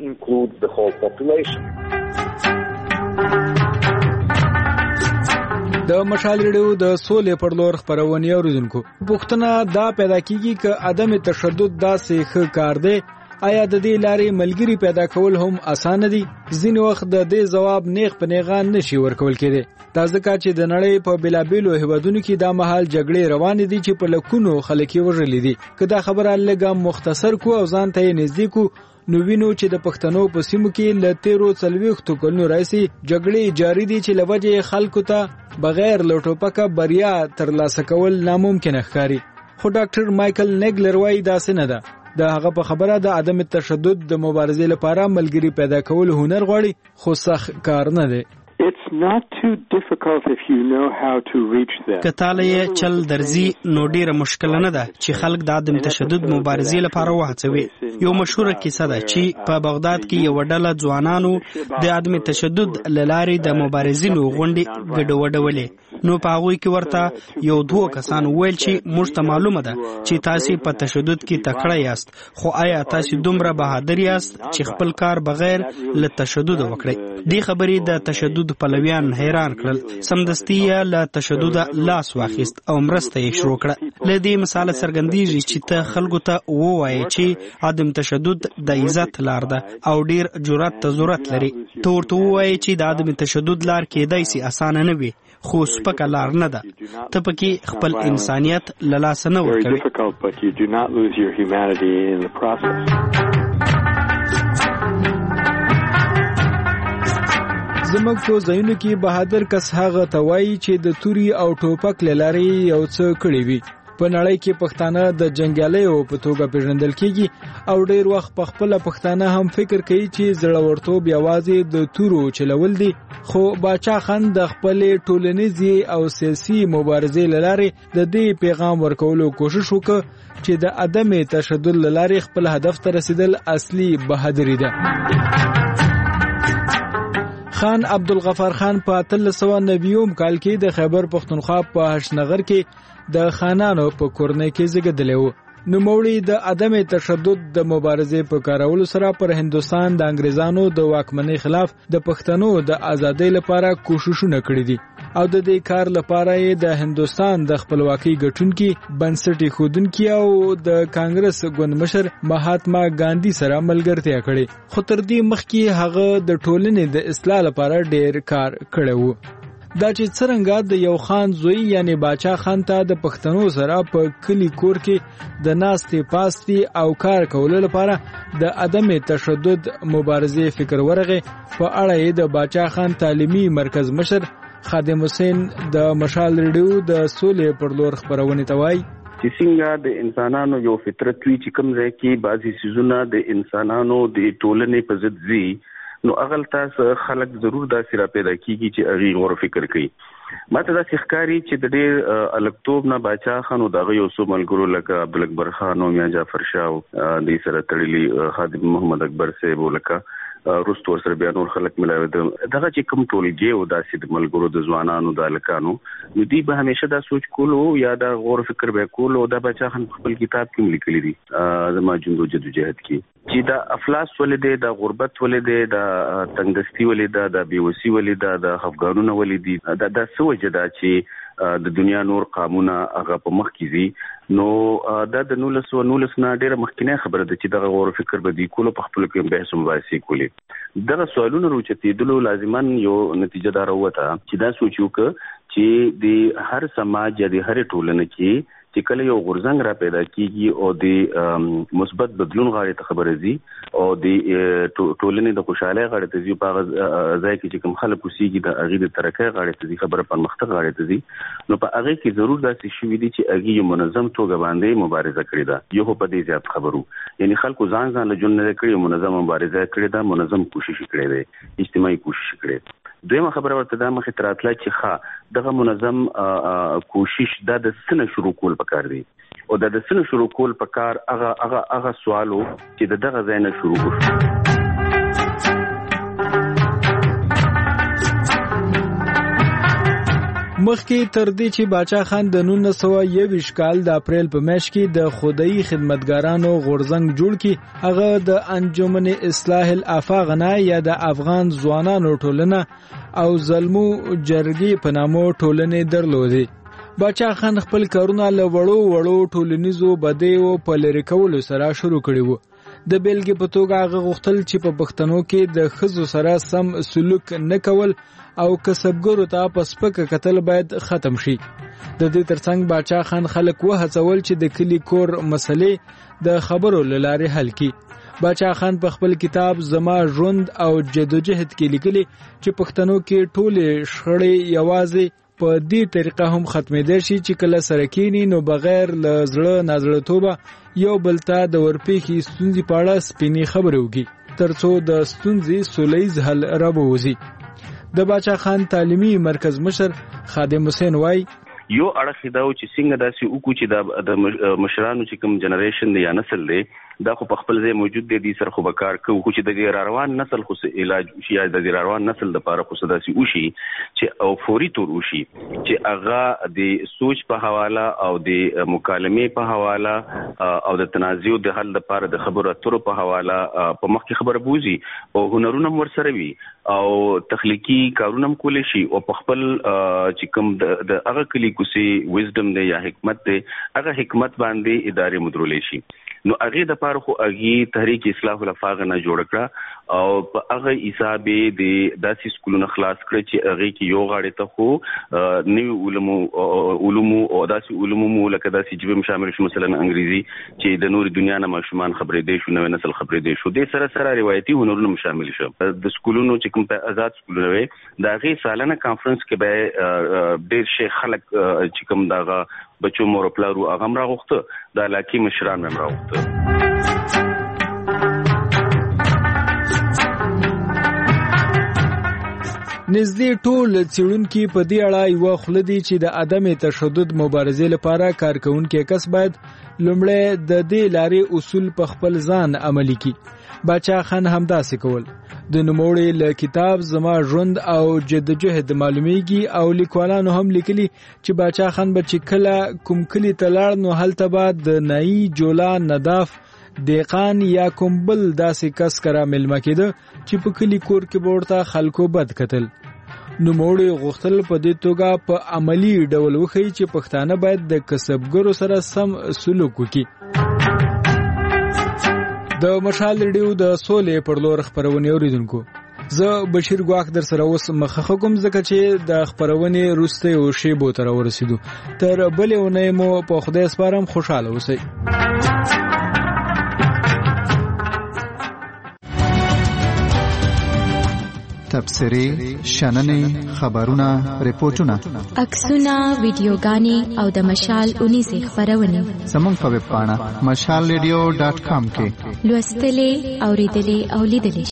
د مشال ریډیو د سولې پر لور خبرونه اوریدونکو، پوښتنه دا پیدا کیږي چې عدم تشدد داسې ښه کار دی، آیا د دې لارې ملګری پیدا کول هم اسانه دي؟ ځینې وخت د دې ځواب نیغ په نیغه نشي ورکول کېدی. دا ځکه چې د نړۍ په بېلابېلو هیوادونو کې دا مهال جګړې روانې دي چې په لکونو خلک یې وژلي دي. که دا خبره لږه مختصر کو او ځان ته یې نږدې کو، نو وینو چې د پښتنو په سیمو کې له 13 کلونو راځي جګړې جاری دي چې له وجې خلکو ته بغیر له ټوپکه بریا ترلاسه کول ناممکن ښکاري. خو ډاکټر مایکل نیګلر وایي داسې نه ده. د هغه په خبره د عدم تشدد د مبارزې لپاره ملګری پیدا کول هنر غواړي، خو سخت کار نه دی. It's not too difficult if you know how to reach them. کتاله چل درزي نو ډیره مشکل نه ده چې خلک د عدم تشدد مبارزې لپاره وهڅوي. یو مشهوره کیسه ده چې په بغداد کې یو ډله ځوانانو د عدم تشدد لارې د مبارزینو غونډې ګډوډولې. نو په هغه کې ورته یو دوه کسان ویل چې موږ ته معلومه ده چې تاسو په تشدد کې تکړه یاست، خو آیا تاسو دومره بهادر یاست چې خپل کار بغیر له تشدد وکړئ؟ دې خبرې د تشدد پلویان حیران کړل. سمدستي له تشدد لاس واخیست او مرسته یې شروع کړه. له دې مثال څرګندېږي چې ته خلکو ته ووایې چې عدم تشدد د عزت لار ده او ډیر جرأت ته ضرورت لري. ته ورته ووایې چې د عدم تشدد لار کېدای سي اسانه نه وي، خو سپکه لار نه ده. ته پکې خپل انسانیت له لاسه نه ورکوي. زموږ په ځایونو کې بهادر کس هغه ته وایي چې د توري او ټوپک له لارې یو څه کړی وي. په نړۍ کې پښتانه د جنگیالیو په توګه پیژندل کیږي او ډیر وخت په خپل پښتانه هم فکر کوي چې زړورتوب یوازې د تورو چلول دي، خو باچا خان د خپل ټولنیزي او سیاسي مبارزې لاره د دې پیغام ورکولو کوشش وکړ چې د عدم تشدد لاره خپل هدف ته رسیدل اصلي بهادری ده. خان عبدالغفار خان په 1390 کال کې د خیبر پختونخوا په هشنغر کې د خانانو په کورنۍ کې زیږیدلی و. نوموړي د عدم تشدد د مبارزې په کارولو سره پر هندستان د انګریزانو د واکمنۍ خلاف د پښتنو د ازادۍ لپاره کوششونه کړي دي او د دې کار لپاره یې د هندستان د خپلواکۍ ګټونکي بنسټ ایښودونکي او د کانګرس ګوند مشر مهاتما ګاندھی سره ملګرتیا کړې، خو تر دې مخکې هغه د ټولنې د اصلاح لپاره ډېر کار کړی و. دا چې څرنګه د یو خان زوی یعنی باچا خان ته د پښتنو سره په کلی کور کې د ناستې پاستې او کار کولو لپاره د عدم تشدد مبارزې فکر ورغی، په اړه یې د باچا خان تعلیمي مرکز مشر خادم حسین د مشال ریډیو د سولې پر لور خبرونه توای چې څنګه د انسانانو یو فطرت وی چې کوم ځای کې بعضی سيزونه د انسانانو د ټولنې په ضد زی نو اغل تاسو خلک ضرور دا سره پیدا کیږي چې اغي غور فکر کوي. ماته دا ښکاری چې د ډېر الکتوب نه باچا خان او دغه یو څو ملګرو لکه عبدالاکبر خان او میاں جعفر شاه د سره تړلي خادم محمد اکبر صاحب ولکه روستو سره بیا نور خلک ملاوي دغه چې کوم ټولګي او داسې د ملګرو د ځوانانو د الکانو نو دی به همیشه دا سوچ کولو یا دا غور فکر به کولو دا باچا خان خپل کتاب کې لیکلي دي زما جنګ جدوجہد کې چې دا افلاس ولې دا غربت ولې دا تنگدستی ولې دا بیوسی ولې دا افغانونه ولې دا سوجه دا چې د دنیا نور قانون هغه په مخ کې دي نو دا د 1919 نه ډیره مخکینه خبره ده چې دغه غور فکر به دی کولو په خپل کې بحث مباحثه کولی. دغه سوالونه روچتېدلو لازمان یو نتیجه دار وته چې دا سوچو چې د هر سماج یا د هر ټولنه کې چې کله یو غورځنګ را پیدا کیږي او د مثبت بدلون غاړي ته خبره زی او د ټولنې د خوشاله غاړي ته زی په ځای کې چې کوم خلک وسیږي د اغې د ترقۍ غاړي ته زی خبره پرمختګ غاړي ته زی نو په هغه کې ضرور داسې شوې دي چې اغې یو منظم توګه باندې مبارزه کړې ده. یو په دې زیات خبرو یعنی خلکو ځان له جون نه کړی منظم مبارزه کړې ده، منظم کوشش کړې ده، اجتماعي کوشش کړې. دویمه خبره ورته دا مخې تراتله چې دغه منظم کوشش د سنه شروع کول پکار دی او د سنه شروع کول پکار هغه سوالو چې دغه ځای نه شروع وشو. مخکې تر دې چې باچا خان د 1921 کال د اپریل په میاشت کې د خدای خدمتګارانو غورځنګ جوړ کړي، هغه د انجمن اصلاح الافاق نه یا د افغان ځوانانو ټولنه او زلمو جرګې په نامو ټولنې درلودې. باچا خان خپل کارونه له وړو ټولنیزو بدیو په لری کولو سره شروع کړي وو. د بیلګې په توګه هغه غوښتل چې په پښتنو کې د ښځو سره سم سلوک نه کول او کسبګرو ته په سپکه کتل باید ختم شي. د دې ترڅنګ باچا خان خلک وهڅول چې د کلی کور مسلې د خبرو له لارې حل کړي. باچا خان په خپل کتاب زما ژوند او جدوجہد کې لیکلي چې پښتنو کې ټولې شخړې یوازې په دې طریقه هم ختمېدای شي چې کله سره کېني نو بغیر له زړه نازړتوبه یو بل ته د ورپېښې ستونزې په اړه سپینې خبرې وکړي ترڅو د ستونزې سولیز حل راووځي. د باچا خان تعلیمي مرکز مشر خادم حسین وای یو اړه دا چې څنګه داسې وکړو چې د مشرانو چې کوم جنریشن دی یا نسل دی دا خو په خپل ځای موجود دی سر خو بکار کوو خو چې د روان نسل خو علاج شي یا د روان نسل لپاره خو داسې وشي چې او فوري تور وشي چې هغه د سوچ په حواله او د مکالمې په حواله او د تنازع د حل لپاره د خبرو اترو په حواله په مخ کې خبره بوزي او هنرونه ورسره وي او تخلیقي کارونه کول شي او په خپل چې کوم د هغه کلی کوسي وزډم دی یا حکمت دی هغه حکمت باندې ادارې مدرولې شي. نو هغه د پاره خو هغه تحریک اصلاح الافاق نه جوړ کړ او په هغه حساب د داسې سکولونو خلاص کړ چې هغه کې یو غاړه ته خو نوی علوم او داسې علوم لکه داسې جبم شامل شو مثلا انګریزي چې د نور دنیا نه ماشومان خبرې دی شو نو نسل خبرې دی شو د سره سره روایتي هنرونه شامل شو. د سکولونو چې کوم په آزاد سکولونه وي دا غي سالانه کانفرنس کې به ډېر شي خلک چې کوم دغه بچو مور پلارو هغه هم راغوښته د علاقې مشران هم راغوښته. نږدې ټول څېړونکي په دې اړه یوه خوله دي چې د عدم تشدد مبارزې لپاره کارکوونکی کس باید لومړی د دې لارې اصول په خپل ځان عملي کړي. باچا خان همداسې کول. د نوموړي له کتاب زما ژوند او جدوجهد معلومیږي او لیکوالانو هم لیکلي چې باچا خان به چې کله کوم کلي ته لاړ نو هلته به د نایي، جولا، نداف، دیقان یا کوم بل داسې کس کرا مېلمه کېده چې په کلي کور کې به ورته خلکو بد کتل. نوموړي غوښتل په دې توګه په عملي ډول وښیي چې پښتانه باید د کسبګرو سره سم سلوک وکړي. د مشال ریډیو د سولې پر لور خپرونې اوریدونکو، زه بشیر ګواک در سره اوس مخه کوم ځکه چې د خپرونې وروستیو شیبو ته راورسېدو. تر بلې اونۍ مو په خدای سپارم، خوشحاله اوسئ. تبصرې، شننې، خبرونه، ریپورتونه، عکسونه، ویډیوګانې او د مشال 19 خبرونه زموږ په ویب پاڼه mashalradio.com کې لوستلې، اوریدلې او لیدلې